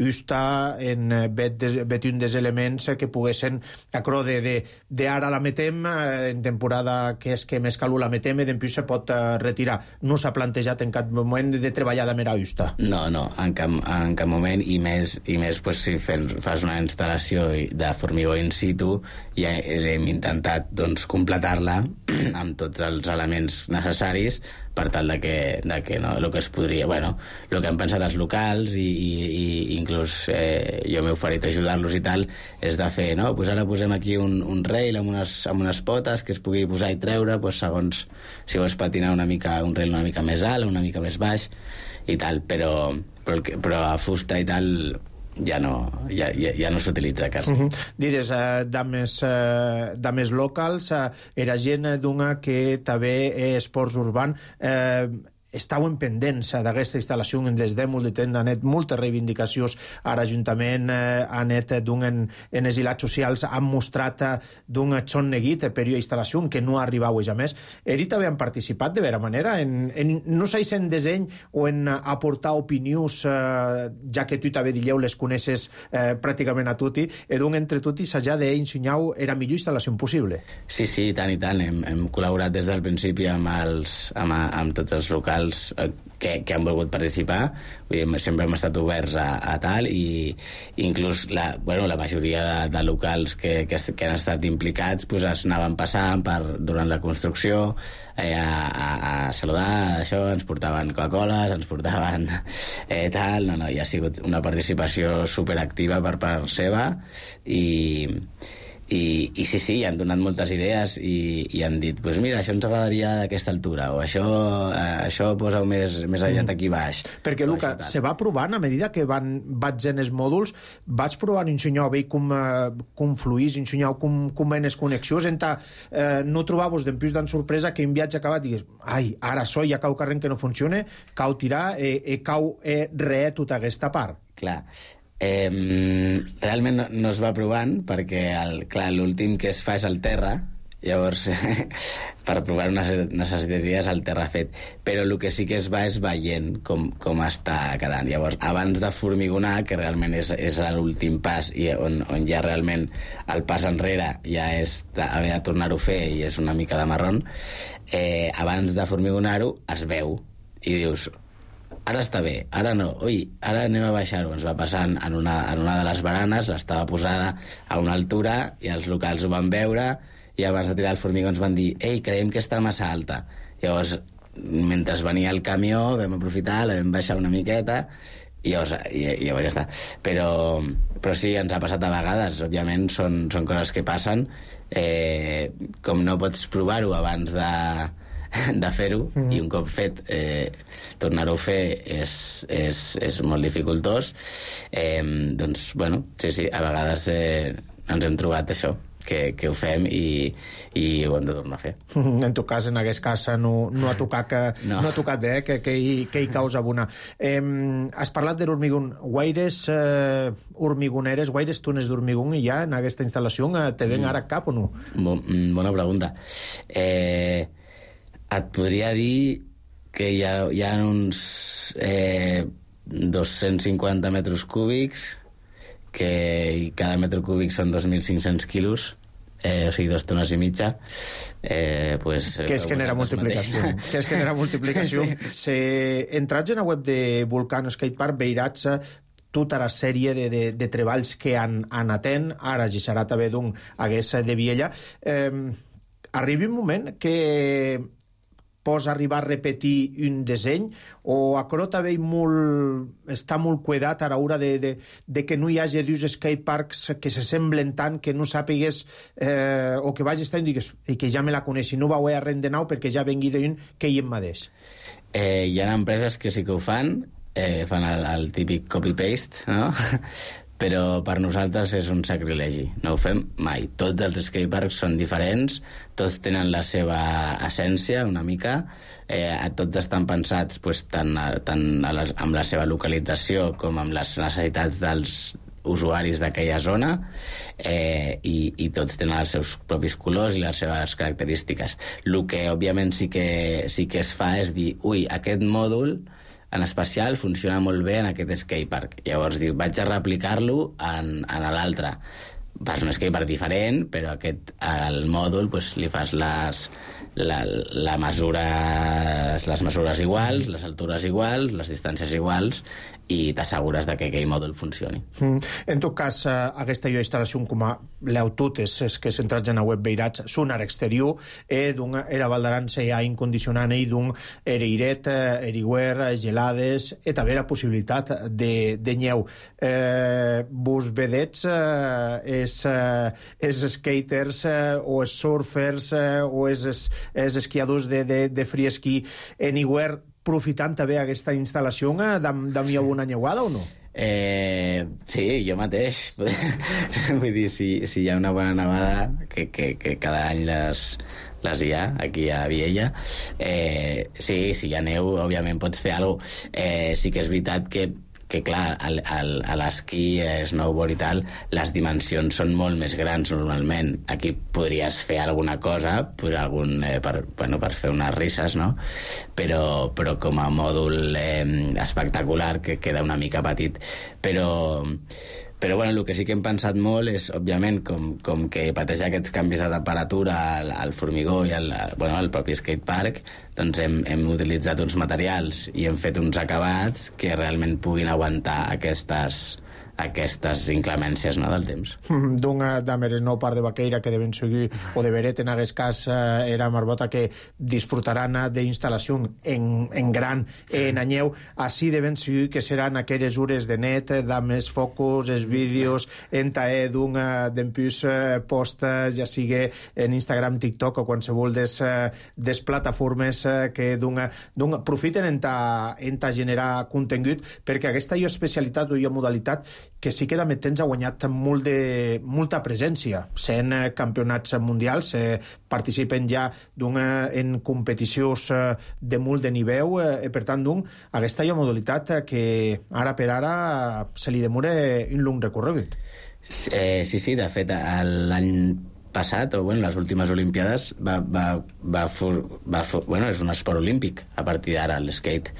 Usta en bet, de, bet un dels elements que poguessin, acro de, de, de ara la metem, en temporada que és que més calor la metem i després se pot uh, retirar. No s'ha plantejat en cap moment de, de treballar de mera Usta? No, no, en cap, en cap moment, i més, i més pues, si fes, fas una instal·lació de formigó in situ, ja hem intentat doncs, completar-la amb tots els elements necessaris per tal de que, de que no, el que es podria, bueno, el que han pensat els locals i, i, i inclús eh, jo m'he oferit ajudar-los i tal, és de fer, no, pues ara posem aquí un, un rail amb unes, amb unes potes que es pugui posar i treure, pues, segons si vols patinar una mica, un rail una mica més alt, una mica més baix i tal, però, però, però a fusta i tal ja no, ja, ja, ja no s'utilitza quasi. Uh -huh. Dides, eh, dames, eh, dames locals, eh, era gent d'una que també és esports urban, eh, estaven pendents d'aquesta instal·lació des de molt de temps, han net moltes reivindicacions a l'Ajuntament, eh, han net d'un en, en els ilats socials, han mostrat d'un son neguit per la instal·lació que no arribava ja més. Eri també han participat de vera manera en, en no sé si en disseny o en aportar opinions, eh, ja que tu també dilleu les coneixes eh, pràcticament a tutti, i d'un entre tutti s'ha d'ensenyar era millor instal·lació possible. Sí, sí, tant i tant. Hem, hem col·laborat des del principi amb, els, amb, amb tots els locals que, que han volgut participar. Vull dir, sempre hem estat oberts a, a tal i inclús la, bueno, la majoria de, de locals que, que, que han estat implicats pues, es anaven passant per, durant la construcció eh, a, a, a saludar, això, ens portaven Coca-Coles, ens portaven eh, tal, no, no, i ha sigut una participació superactiva per part seva i I, i sí, sí, han donat moltes idees i, i han dit, pues mira, això ens agradaria d'aquesta altura, o això, eh, això posa-ho més, més aviat aquí baix. Perquè, Luca, se va provant, a medida que van, vaig en els mòduls, vaig provant ensenyar bé com, uh, com fluís, ensenyar com, com en les connexions, enta, eh, no trobar-vos d'empús d'en sorpresa que un viatge acabat digues, ai, ara so, ja cau carrer que no funcione, cau tirar, i eh, eh, cau eh, re tota aquesta part. Clar. Eh, realment no, no es va provant perquè el, clar, l'últim que es fa és el terra, llavors per provar-ho necessitaries el terra fet, però el que sí que es va és veient com, com està quedant. Llavors, abans de formigonar, que realment és, és l'últim pas i on, on ja realment el pas enrere ja és de, haver de tornar-ho a fer i és una mica de marrón, eh, abans de formigonar-ho es veu i dius, ara està bé, ara no, ui, ara anem a baixar-ho. Ens va passar en una, en una de les baranes, l'estava posada a una altura i els locals ho van veure i abans de tirar el formigó ens van dir, ei, creiem que està massa alta. Llavors, mentre venia el camió vam aprofitar, la vam baixar una miqueta i llavors, i, i llavors ja està. Però, però sí, ens ha passat a vegades, òbviament són, són coses que passen, eh, com no pots provar-ho abans de de fer-ho, mm. i un cop fet eh, tornar-ho a fer és, és, és molt dificultós, eh, doncs, bueno, sí, sí, a vegades eh, ens hem trobat això, que, que ho fem i, i ho hem de tornar a fer. En tu cas, en aquest cas, no, no ha tocat, que, no. No ha tocat eh, que, que, hi, que hi causa bona. Eh, has parlat de l'hormigón. Guaires eh, hormigoneres, guaires tunes d'hormigón hi ha en aquesta instal·lació? Te ven mm. ara cap o no? Bo, bona pregunta. Eh... Et podria dir que hi ha, hi ha uns eh, dos-cents cinquanta metres cúbics, que cada metre cúbic són dos mil cinc-cents quilos, eh, o sigui, dos tones i mitja. Eh, pues, que es genera multiplicació. Que es genera multiplicació. Sí. Se, entrats en la web de Vulcano Skate Park, veuràs tota la sèrie de, de, de treballs que han, han atent, ara ja serà també d'un hagués de Viella. Eh, arriba un moment que pots arribar a repetir un disseny, o aquerò també molt, està molt cuidat a l'hora de, de, de que no hi hagi dos skateparks que se semblen tant que no sàpigues eh, o que vagis tant i digues i que ja me la coneixi, no vau a res de nou perquè ja vengui d'un que hi em mateix. Eh, hi ha empreses que sí que ho fan, eh, fan el, el típic copy-paste, no? Però per nosaltres és un sacrilegi, no ho fem mai. Tots els skateparks són diferents, tots tenen la seva essència una mica, eh, tots estan pensats pues, tant, tant a les, amb la seva localització com amb les necessitats dels usuaris d'aquella zona, eh, i, i tots tenen els seus propis colors i les seves característiques. El que òbviament sí que, sí que es fa és dir, ui, aquest mòdul en especial funciona molt bé en aquest skatepark. Llavors diu, vaig a replicar-lo en, en l'altre. Fas un skatepark diferent, però aquest, al mòdul pues, li fas les, la, la mesura, les mesures iguals, les altures iguals, les distàncies iguals, i t'assegures de que aquell mòdul funcioni. Mm. En tot cas, aquesta instal·lació com a l'aututes, és que centrats en la web veirats, són a l'exterior, eh, d'un era Valdaran se ha incondicionant i d'un ereiret, eriguer, gelades, i també la possibilitat de, de nyeu. Eh, vos vedets, eh, és, eh, és skaters, eh, o és surfers, eh, o és, és, és esquiadors de, de, de free esquí en iguer, profitant també aquesta instal·lació d'am hi ha una nyeuada o no? Eh, sí, jo mateix. Vull dir, si, si hi ha una bona nevada, que, que, que cada any les, les hi ha, aquí a Viella, eh, sí, si hi ha neu, òbviament pots fer alguna cosa. Eh, sí que és veritat que que clar, al, al, a l'esquí, snowboard i tal, les dimensions són molt més grans normalment. Aquí podries fer alguna cosa, pues algun, eh, per, bueno, per fer unes risses, no? Però, però com a mòdul eh, espectacular, que queda una mica petit. Però, però bueno, el que sí que hem pensat molt és, òbviament, com, com que pateix aquests canvis de temperatura al, al formigó i al, bueno, al propi skatepark, doncs hem, hem utilitzat uns materials i hem fet uns acabats que realment puguin aguantar aquestes, aquestes inclemències, no, del temps. D'un dameres no part de Baqueira que deben seguir o de Beret en aquest cas eh, era Marbota que disfrutaran d'instal·lació en, en gran en anyeu, així deben seguir que seran aquelles hores de net, dames focus, els vídeos en tae d'un d'empús eh, posta, ja sigui en Instagram, TikTok o qualsevol des, eh, des plataformes eh, que d'un profiten en ta, en ta generar contingut, perquè aquesta jo especialitat o jo modalitat que sí que també tens ha guanyat molt de, molta presència, sent eh, campionats mundials, eh, participen ja eh, en competicions eh, de molt de nivell, eh, per tant, d'un, aquesta jo modalitat eh, que ara per ara se li demora un long recorregut. Eh, sí, sí, de fet, l'any passat, o bueno, les últimes Olimpiades, va, va, va, for, va for, bueno, és un esport olímpic a partir d'ara, l'skate.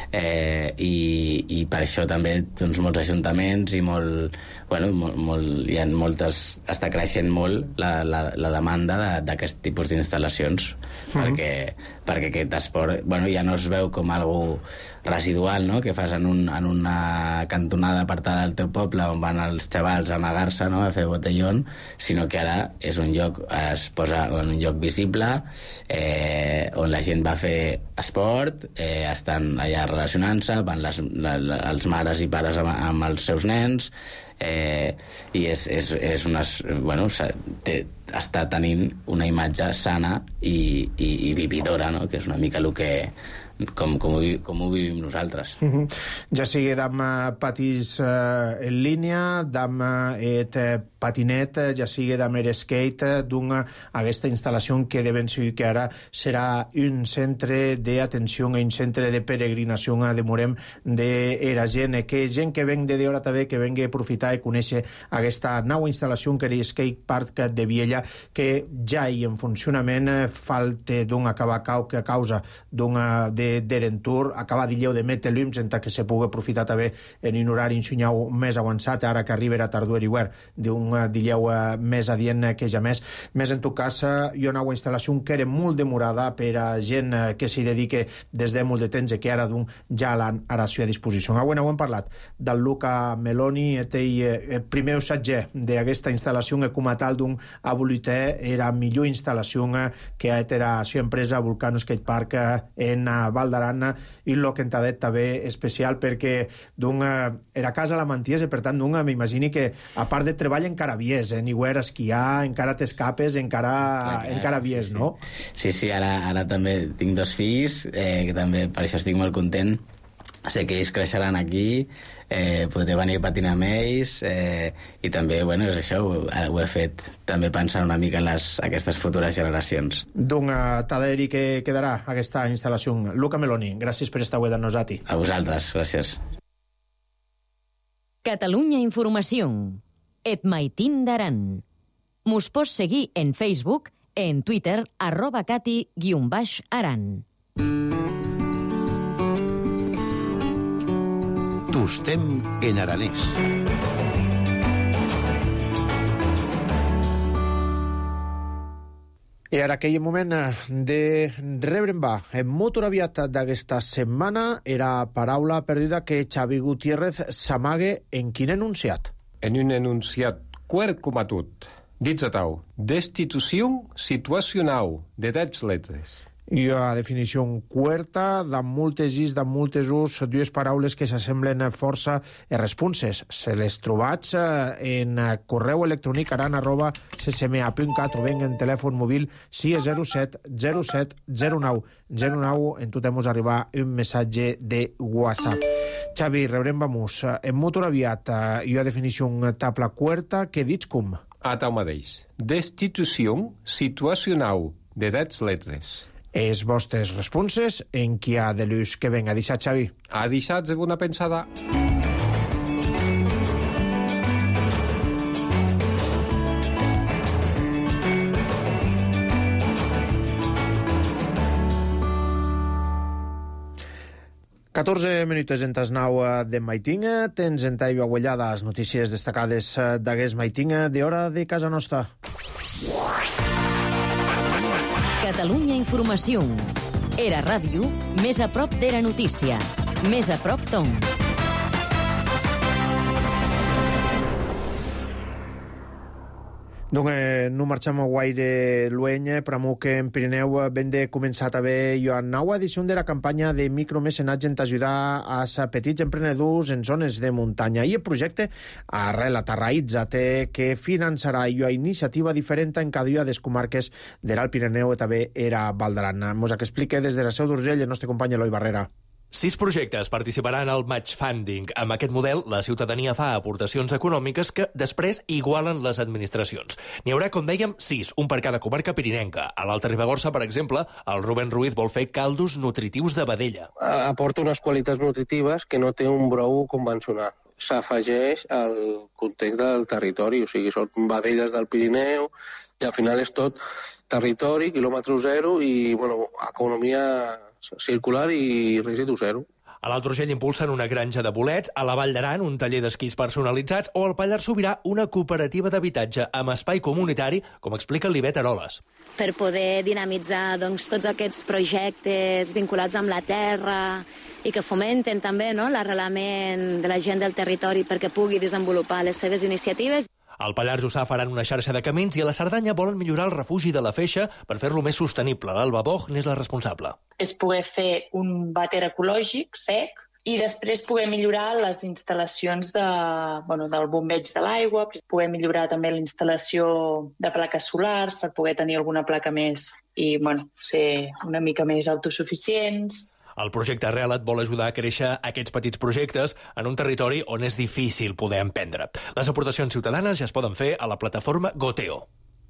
Eh, i, I per això també doncs, molts ajuntaments i molt, bueno, molt, molt, hi ha moltes, està creixent molt la, la, la demanda d'aquest tipus d'instal·lacions, mm-hmm. perquè, perquè aquest esport, bueno, ja no es veu com algo residual, no?, que fas en, un, en una cantonada apartada del teu poble on van els xavals a amagar-se, no?, a fer botellón, sinó que ara és un lloc, es posa en un lloc visible, eh, on la gent va a fer esport, eh, estan allà relacionant-se, van les, la, la, els mares i pares amb, amb els seus nens, eh, i és, és, és unes, bueno, té, està tenint una imatge sana i, i, i vividora, no?, que és una mica el que com, com, ho, com ho vivim nosaltres. Mm-hmm. Ja sigui d'am patis eh, en línia, d'am et eh, patinet, ja sigui d'am er skate, d'una aquesta instal·lació que devem seguir que ara serà un centre d'atenció i un centre de peregrinació de Morem d'era gent, que gent que ven de d'hora també, que vengui a aprofitar i conèixer aquesta nova instal·lació que és Skate Park de Viella, que ja hi en funcionament, falta d'un acabar que a causa d'una de d'Erentur, acaba d'illeu de Metelums, en que se pugui aprofitar també en un horari ensenyau més avançat, ara que arriba a tardor i d'un un dilleu més adient que ja més. Més en tot cas, hi ha una instal·lació que era molt demorada per a gent que s'hi dedica des de molt de temps i que ara d'un ja l'han ara a disposició. Avui ho hem parlat del Luca Meloni, el primer usatge d'aquesta instal·lació com a tal d'un abolité era millor instal·lació que era la seva empresa Vulcano Skate Park en Val d'Aran, i el que entadet també especial perquè d'un era casa la manties i per tant d'un m'imagini que a part de treball encara vies, eh? Ni guer esquiar, encara t'escapes, encara, clar, encara sí, vies, sí, no? Sí, sí, ara, ara també tinc dos fills, eh, que també per això estic molt content. Sé que ells creixeran aquí, eh, podré venir a patinar amb ells, eh, i també, bueno, és això, ho, ho he fet també pensant una mica en les, aquestes futures generacions. D'un taderi que quedarà aquesta instal·lació. Luca Meloni, gràcies per estar avui amb nosaltres. A vosaltres, gràcies. Catalunya Informació. Et maitin d'Aran. Mos pots seguir en Facebook, en Twitter, arroba cati guion baix aran. Tostem en aranès. I ara aquell moment de rebre'n va. En molt aviat d'aquesta setmana era paraula perduda que Xavi Gutiérrez s'amague en quin enunciat? En un enunciat quer com a tot. Dits a tau. Destitució situacional de dets letres. I a definició quarta, de moltes is, de moltes us, dues paraules que s'assemblen força i responses. Se les trobats en correu electrònic aran arroba c c m a punt cat o ben en telèfon mòbil sis zero set zero set zero nou zero nou. En tot hemos arribar un missatge de WhatsApp. Xavi, rebrem vamos. En molt aviat, i a definició tabla quarta, que dits com? A tau mateix. Destitució situacional de dets letres. Els vostres responses en qui ha de l'ús que venga. Deixat, Xavi. Ha deixat una pensada. catorze minuts en tas nau de Maitinga. Tens en ta iuaguellada les notícies destacades d'aguest Maitinga de hora de casa nostra. Catalunya Informació. Era ràdio, més a prop d'Era Notícia. Més a prop Tom. Donc, eh, no marxem a guaire lueny, però que en Pirineu ben de començar a haver una nova edició de la campanya de micromecenatge en ajudar als petits emprenedors en zones de muntanya. I el projecte Arrel Aterraïtza té que finançarà una iniciativa diferent en cada una de les comarques de l'Alt Pirineu i també era Val d'Aran. Mos que explica des de la Seu d'Urgell el nostre company Eloi Barrera. Sis projectes participaran al Match Funding. Amb aquest model, la ciutadania fa aportacions econòmiques que després igualen les administracions. N'hi haurà, com dèiem, sis, un per cada comarca pirinenca. A l'Alta Ribagorça, per exemple, el Rubén Ruiz vol fer caldos nutritius de vedella. Aporta unes qualitats nutritives que no té un brou convencional. S'afegeix al context del territori, o sigui, són vedelles del Pirineu, i al final és tot territori, quilòmetre zero i, bueno, economia circular i residu zero. A l'Alt Urgell impulsen una granja de bolets, a la Vall d'Aran un taller d'esquís personalitzats o al Pallars Sobirà una cooperativa d'habitatge amb espai comunitari, com explica l'Ivet Aroles. Per poder dinamitzar doncs, tots aquests projectes vinculats amb la terra i que fomenten també no, l'arrelament de la gent del territori perquè pugui desenvolupar les seves iniciatives. Al Pallars Jussà faran una xarxa de camins i a la Cerdanya volen millorar el refugi de la Feixa per fer-lo més sostenible. L'Alba Boch n'és la responsable. És poder fer un vàter ecològic sec i després poder millorar les instal·lacions de, bueno, del bombeig de l'aigua, poder millorar també la instal·lació de plaques solars per poder tenir alguna placa més i bueno, ser una mica més autosuficients. El projecte Arrelat vol ajudar a créixer aquests petits projectes en un territori on és difícil poder emprendre. Les aportacions ciutadanes ja es poden fer a la plataforma Goteo.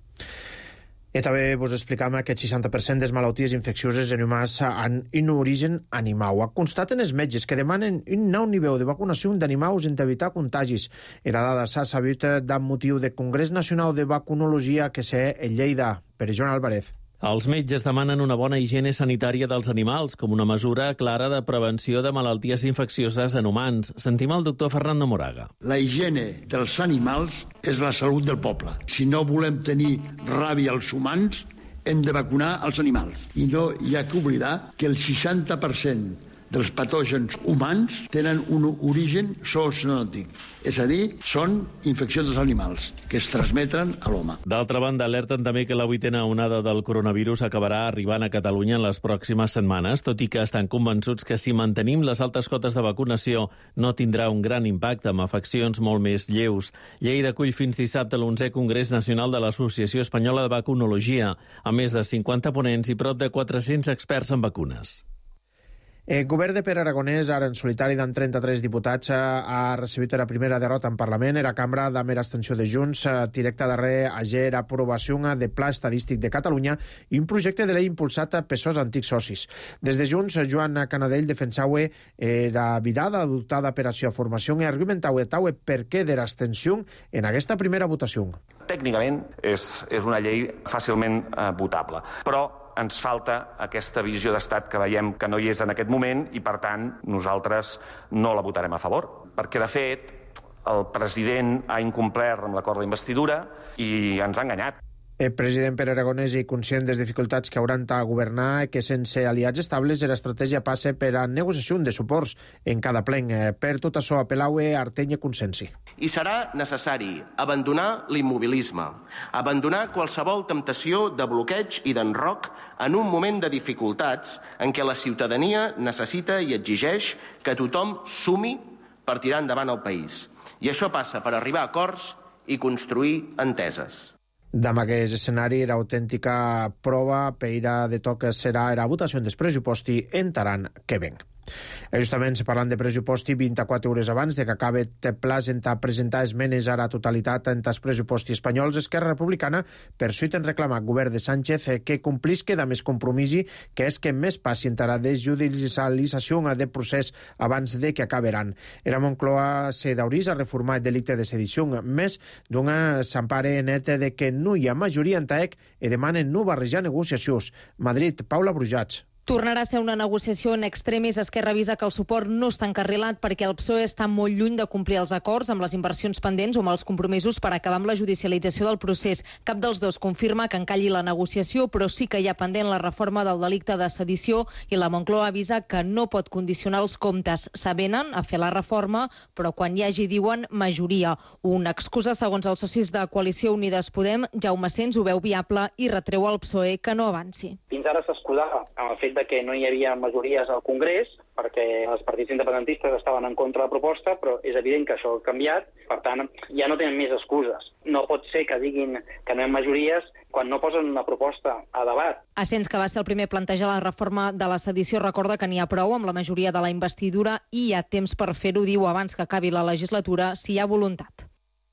I també vos explicam que el seixanta per cent de les malalties infeccioses en humans han un origen animal. Constaten els metges que demanen un nou nivell de vacunació d'animals per evitar contagis. La dada s'ha sabut amb motiu del Congrés Nacional de Vacunologia que s'ha en Lleida. Per Joan Álvarez. Els metges demanen una bona higiene sanitària dels animals com una mesura clara de prevenció de malalties infeccioses en humans. Sentim el doctor Fernando Moraga. La higiene dels animals és la salut del poble. Si no volem tenir ràbia als humans, hem de vacunar els animals. I no hi ha que oblidar que el seixanta per cent dels patògens humans tenen un origen zoonòtic, és a dir, són infeccions dels animals que es transmeten a l'home. D'altra banda, alerten també que la vuitena onada del coronavirus acabarà arribant a Catalunya en les pròximes setmanes, tot i que estan convençuts que si mantenim les altes cotes de vacunació no tindrà un gran impacte amb afeccions molt més lleus. Lleida acull fins dissabte l'onzè Congrés Nacional de l'Associació Espanyola de Vacunologia, amb més de cinquanta ponents i prop de quatre-cents experts en vacunes. El govern de Pere Aragonès, ara en solitari d'en trenta-tres diputats, ha recibit la primera derrota en Parlament. Era cambra de mera abstenció de Junts, directa darrer ayer aprovació de Pla Estadístic de Catalunya i un projecte de llei impulsat per sos antics socis. Des de Junts, Joan Canadell defensaue la virada adoptada per a seva formació i argumentaue taue per què de l'abstenció en aquesta primera votació. Tècnicament és, és una llei fàcilment eh, votable, però ens falta aquesta visió d'estat que veiem que no hi és en aquest moment i, per tant, nosaltres no la votarem a favor. Perquè, de fet, el president ha incomplert amb l'acord d'investidura i ens ha enganyat. El president Pere Aragonès és conscient de les dificultats que hauran de governar, que sense aliats estables l'estratègia passa per a negociació de suports en cada plen. Per tot això, apel·laue a Arteny consensi. I serà necessari abandonar l'immobilisme, abandonar qualsevol temptació de bloqueig i d'enroc en un moment de dificultats en què la ciutadania necessita i exigeix que tothom sumi per tirar endavant el país. I això passa per arribar a acords i construir enteses. Demà aquest escenari era autèntica prova per ir a de toc serà la votació dels pressuposti en Taran que ven. Justament parlant de pressuposti, vint-i-quatre hores abans de que acabe té plaç a presentar esmenes a la totalitat en els pressuposti espanyols, Esquerra Republicana per suit en reclamar al govern de Sánchez que complisque de més compromisi, que és que més passi en la desjudicialització de procés abans de que acabaran. Era Moncloa se daurís a reformar el delicte de sedició, més d'una s'empare neta de que no hi ha majoria en TAEC i demanen no barrejar negociacions. Madrid, Paula Brujats. Tornarà a ser una negociació en extremis. Esquerra avisa que el suport no està encarrilat perquè el P S O E està molt lluny de complir els acords amb les inversions pendents o amb els compromisos per acabar amb la judicialització del procés. Cap dels dos confirma que encalli la negociació, però sí que hi ha pendent la reforma del delicte de sedició i la Moncloa avisa que no pot condicionar els comptes. S'avenen a fer la reforma, però quan hi hagi, diuen, majoria. Una excusa, segons els socis de Coalició Unides Podem, Jaume Sens ho veu viable i retreu al P S O E que no avanci. Fins ara s'escudava amb el fet de que no hi havia majories al Congrés perquè els partits independentistes estaven en contra de la proposta, però és evident que això ha canviat, per tant, ja no tenen més excuses. No pot ser que diguin que no hi ha majories quan no posen una proposta a debat. Asens, que va ser el primer a plantejar la reforma de la sedició, recorda que n'hi ha prou amb la majoria de la investidura i hi ha temps per fer-ho, diu, abans que acabi la legislatura, si hi ha voluntat.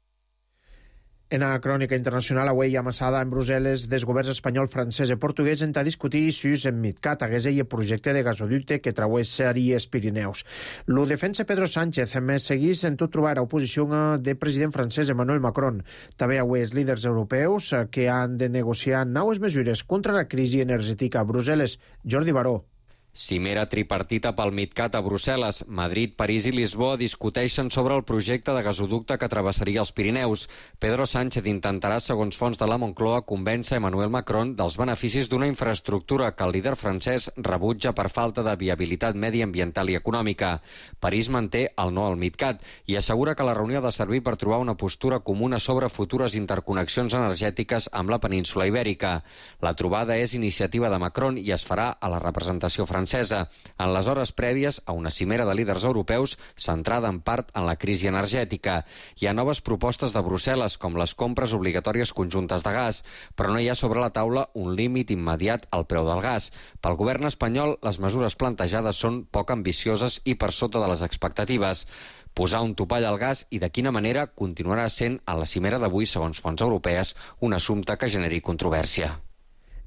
En la crònica internacional, avui amassada en Brussel·les des governs espanyol, francès i portuguès en a discutir si en MidCat hagués el projecte de gasoducte que travessaria els Pirineus. Lo defensa Pedro Sánchez, més seguís en tot trobar a oposició de president francès Emmanuel Macron. També avui els líders europeus que han de negociar noves mesures contra la crisi energètica a Brussel·les. Jordi Baró. Cimera tripartita pel MidCat a Brussel·les. Madrid, París i Lisboa discuteixen sobre el projecte de gasoducte que travessaria els Pirineus. Pedro Sánchez intentarà, segons fonts de la Moncloa, convèncer Emmanuel Macron dels beneficis d'una infraestructura que el líder francès rebutja per falta de viabilitat mediambiental i econòmica. París manté el no al MidCat i assegura que la reunió ha de servir per trobar una postura comuna sobre futures interconnexions energètiques amb la península ibèrica. La trobada és iniciativa de Macron i es farà a la representació francesa francesa, en les hores prèvies a una cimera de líders europeus centrada en part en la crisi energètica. Hi ha noves propostes de Brussel·les, com les compres obligatòries conjuntes de gas, però no hi ha sobre la taula un límit immediat al preu del gas. Pel govern espanyol, les mesures plantejades són poc ambicioses i per sota de les expectatives. Posar un topall al gas i de quina manera continuarà sent a la cimera d'avui, segons fonts europees, un assumpte que generi controvèrsia.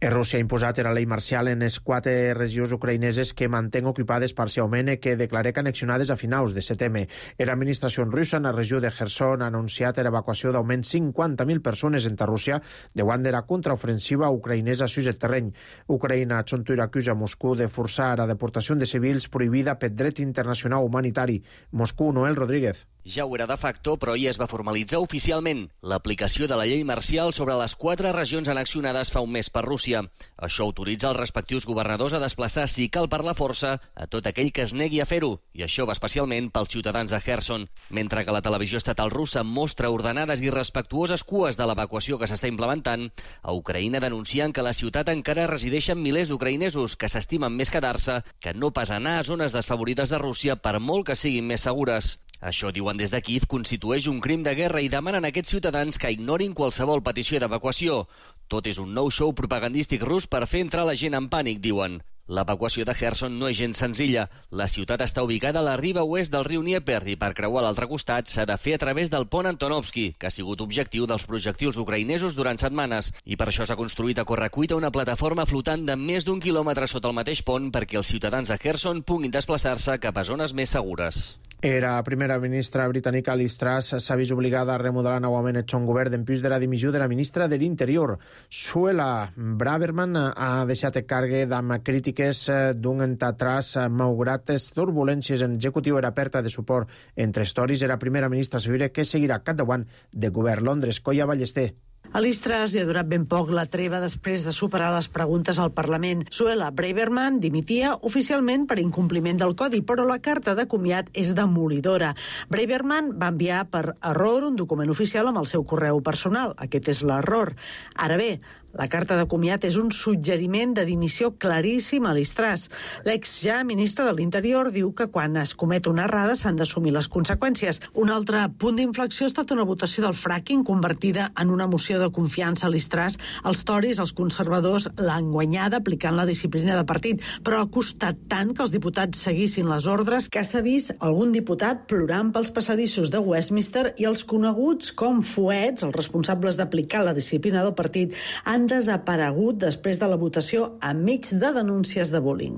Rússia ha imposat la llei marcial en les quatre regions ucraïneses que mantén ocupades parcialment i que declaré annexionades a finals de setembre. L'administració russa en la regió de Kherson ha anunciat l'evacuació d'almenys cinquanta mil persones entre Rússia davant de la contraofensiva ucraïnesa sus el terreny. Ucraïna adjuntura acusa Moscou de forçar la deportació de civils prohibida per dret internacional humanitari. Moscou, Noel Rodríguez. Ja ho era de facto, però ahir es va formalitzar oficialment l'aplicació de la llei marcial sobre les quatre regions annexionades fa un mes per Rússia. Això autoritza els respectius governadors a desplaçar, si cal per la força, a tot aquell que es negui a fer-ho, i això va especialment pels ciutadans de Kherson. Mentre que la televisió estatal russa mostra ordenades i respectuoses cues de l'evacuació que s'està implementant, a Ucraïna denuncien que a la ciutat encara resideixen milers d'ucraïnesos que s'estimen més quedar-se que no pas anar a zones desfavorides de Rússia per molt que siguin més segures. Això, diuen des de Kíev, constitueix un crim de guerra i demanen a aquests ciutadans que ignorin qualsevol petició d'evacuació. Tot és un nou show propagandístic rus per fer entrar la gent en pànic, diuen. L'evacuació de Kherson no és gens senzilla. La ciutat està ubicada a la riba oest del riu Dnieper i per creuar l'altre costat s'ha de fer a través del pont Antonovsky, que ha sigut objectiu dels projectils ucraïnesos durant setmanes. I per això s'ha construït a correcuita una plataforma flotant de més d'un quilòmetre sota el mateix pont perquè els ciutadans de Kherson puguin desplaçar-se cap a zones més segures. La primera ministra britànica Liz Truss s'ha vist obligada a remodelar novament el seu govern en plus de la dimissió de la ministra de l'Interior. Suella Braverman ha deixat el càrrec amb crítiques d'un entatras malgrat les turbulències en executiu era aperta de suport entre els Tories. Era primera ministra civil que seguirà capdavant de govern. Londres, Coia Ballester. A Liz Truss li ha durat ben poc la treva després de superar les preguntes al Parlament. Suella Braverman dimitia oficialment per incompliment del codi, però la carta de comiat és demolidora. Braverman va enviar per error un document oficial amb el seu correu personal. Aquest és l'error. Ara bé, la carta de comiat és un suggeriment de dimissió claríssim a Liz Truss. L'ex ja ministre de l'Interior diu que quan es comet una errada s'han d'assumir les conseqüències. Un altre punt d'inflexió ha estat una votació del fracking convertida en una moció de confiança a Liz Truss. Els Tories, els conservadors, l'han guanyada aplicant la disciplina de partit, però ha costat tant que els diputats seguissin les ordres que s'ha vist algun diputat plorant pels passadissos de Westminster i els coneguts com fuets, els responsables d'aplicar la disciplina del partit, han desaparegut després de la votació enmig de denúncies de bullying.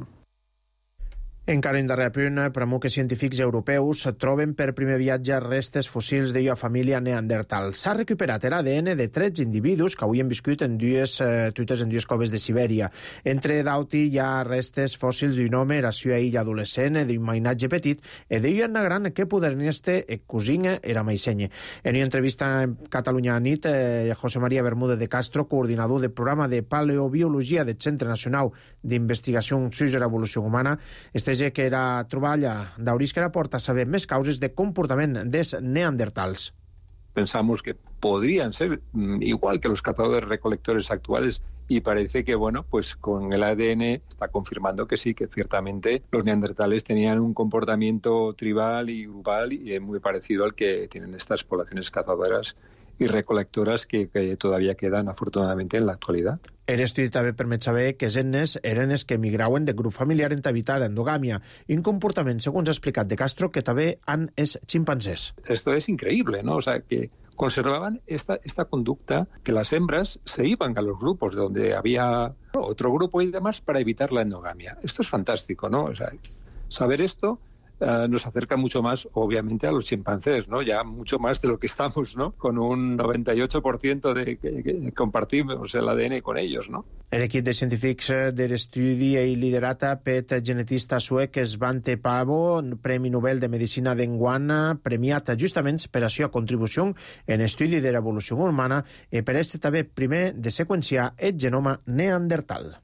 Encara en darrer punt, premou que científics europeus troben per primer viatge restes fossils de la família Neandertal. S'ha recuperat l'A D N de tretze individus que avui han viscut en dues eh, tuites en dues coves de Sibèria. Entre d'alti hi ha restes fòssils d'un home, era sua illa adolescent, d'un mainatge petit, i d'una gran que poderen este e cosina era maisenye. En una entrevista en Catalunya a nit, eh, José María Bermúdez de Castro, coordinador del programa de paleobiologia del Centre Nacional d'Investigació sobre l'Evolució Humana, este que era troballa d'Aurisquera porta a saber més causes de comportament dels neandertals. Pensamos que podrían ser igual que los cazadores recolectores actuales y parece que, bueno, pues con el A D N está confirmando que sí, que ciertamente los neandertales tenían un comportamiento tribal y grupal y muy parecido al que tienen estas poblaciones cazadoras y recolectoras que, que todavía quedan afortunadamente en la actualidad. El estudi també permet saber que els etnes eren els que migraven de grup familiar en evitar endogàmia, un comportament, segons ha explicat De Castro, que també han els ximpancés. Esto es increíble, ¿no? O sea, que conservaban esta, esta conducta, que las hembras se iban a los grupos donde había otro grupo y demás para evitar la endogamia. Esto es fantástico, ¿no? O sea, saber esto Uh, nos acerca mucho más, obviamente, a los chimpancés, ¿no? Ya mucho más de lo que estamos, ¿no? Con un noventa y ocho por ciento de que, que compartimos el A D N con ellos, ¿no? L'equip de científics de l'estudi i liderat per genetista suec Svante Paavo, Premi Nobel de Medicina d'enguany, premiat justament per la seva contribució en estudi de l'evolució humana i per este també primer de seqüenciar el genoma neandertal.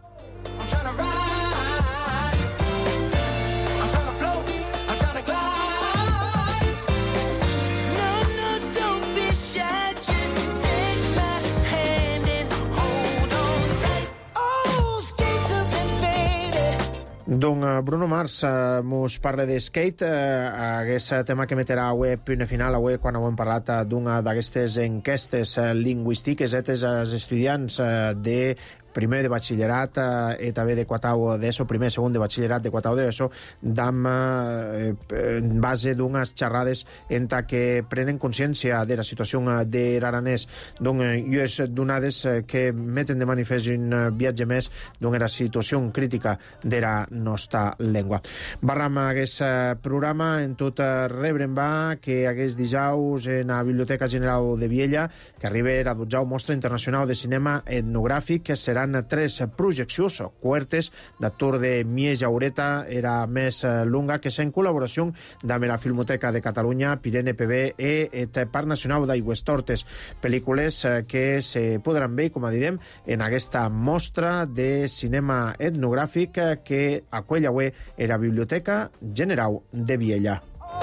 Don Bruno Mars eh, mos parla de skate, eh, aquest tema que meterà avui punt final, avui quan hem parlat d'una d'aquestes enquestes lingüístiques, etes als estudiants eh, de primer de batxillerat eh, e també de quatau d'ESO, primer i segon de batxillerat de quatau d'ESO, d'am eh, en base d'unes xerrades en ta que prenen consciència de la situació de l'aranès, d'on jo és donades que meten de manifest un viatge més d'on era situació crítica de la nostra llengua. Barram aquest programa en tot rebrem va que aquest dijous en la Biblioteca General de Viella, que arriba a dotzau Mostra Internacional de Cinema Etnogràfic, que seran tres projeccions coertes d'actor de Mies Jaureta, era més longa, que és en col·laboració amb la Filmoteca de Catalunya, Pirene P B e el Parc Nacional d'Aigües Tortes, pel·lícules que se podran veure, com direm, en aquesta mostra de cinema etnogràfic que acull avui a la Biblioteca General de Viella.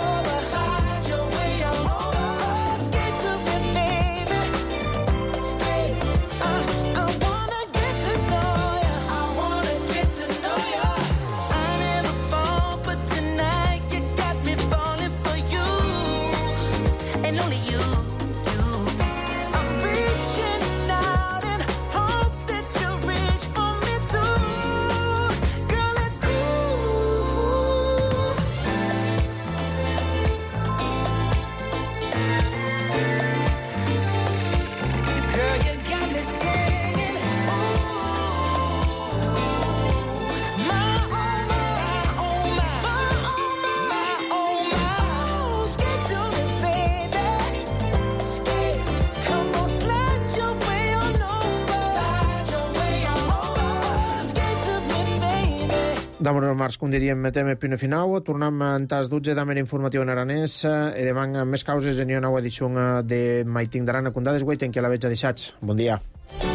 Damos el març, com diríem, metem el punt final. Tornem en tas dotze d'Amer Informatiu en aranès e demà més causes en una nova edició de Maiting d'Arana. Condades, guaiten que la veig deixats. Bon dia.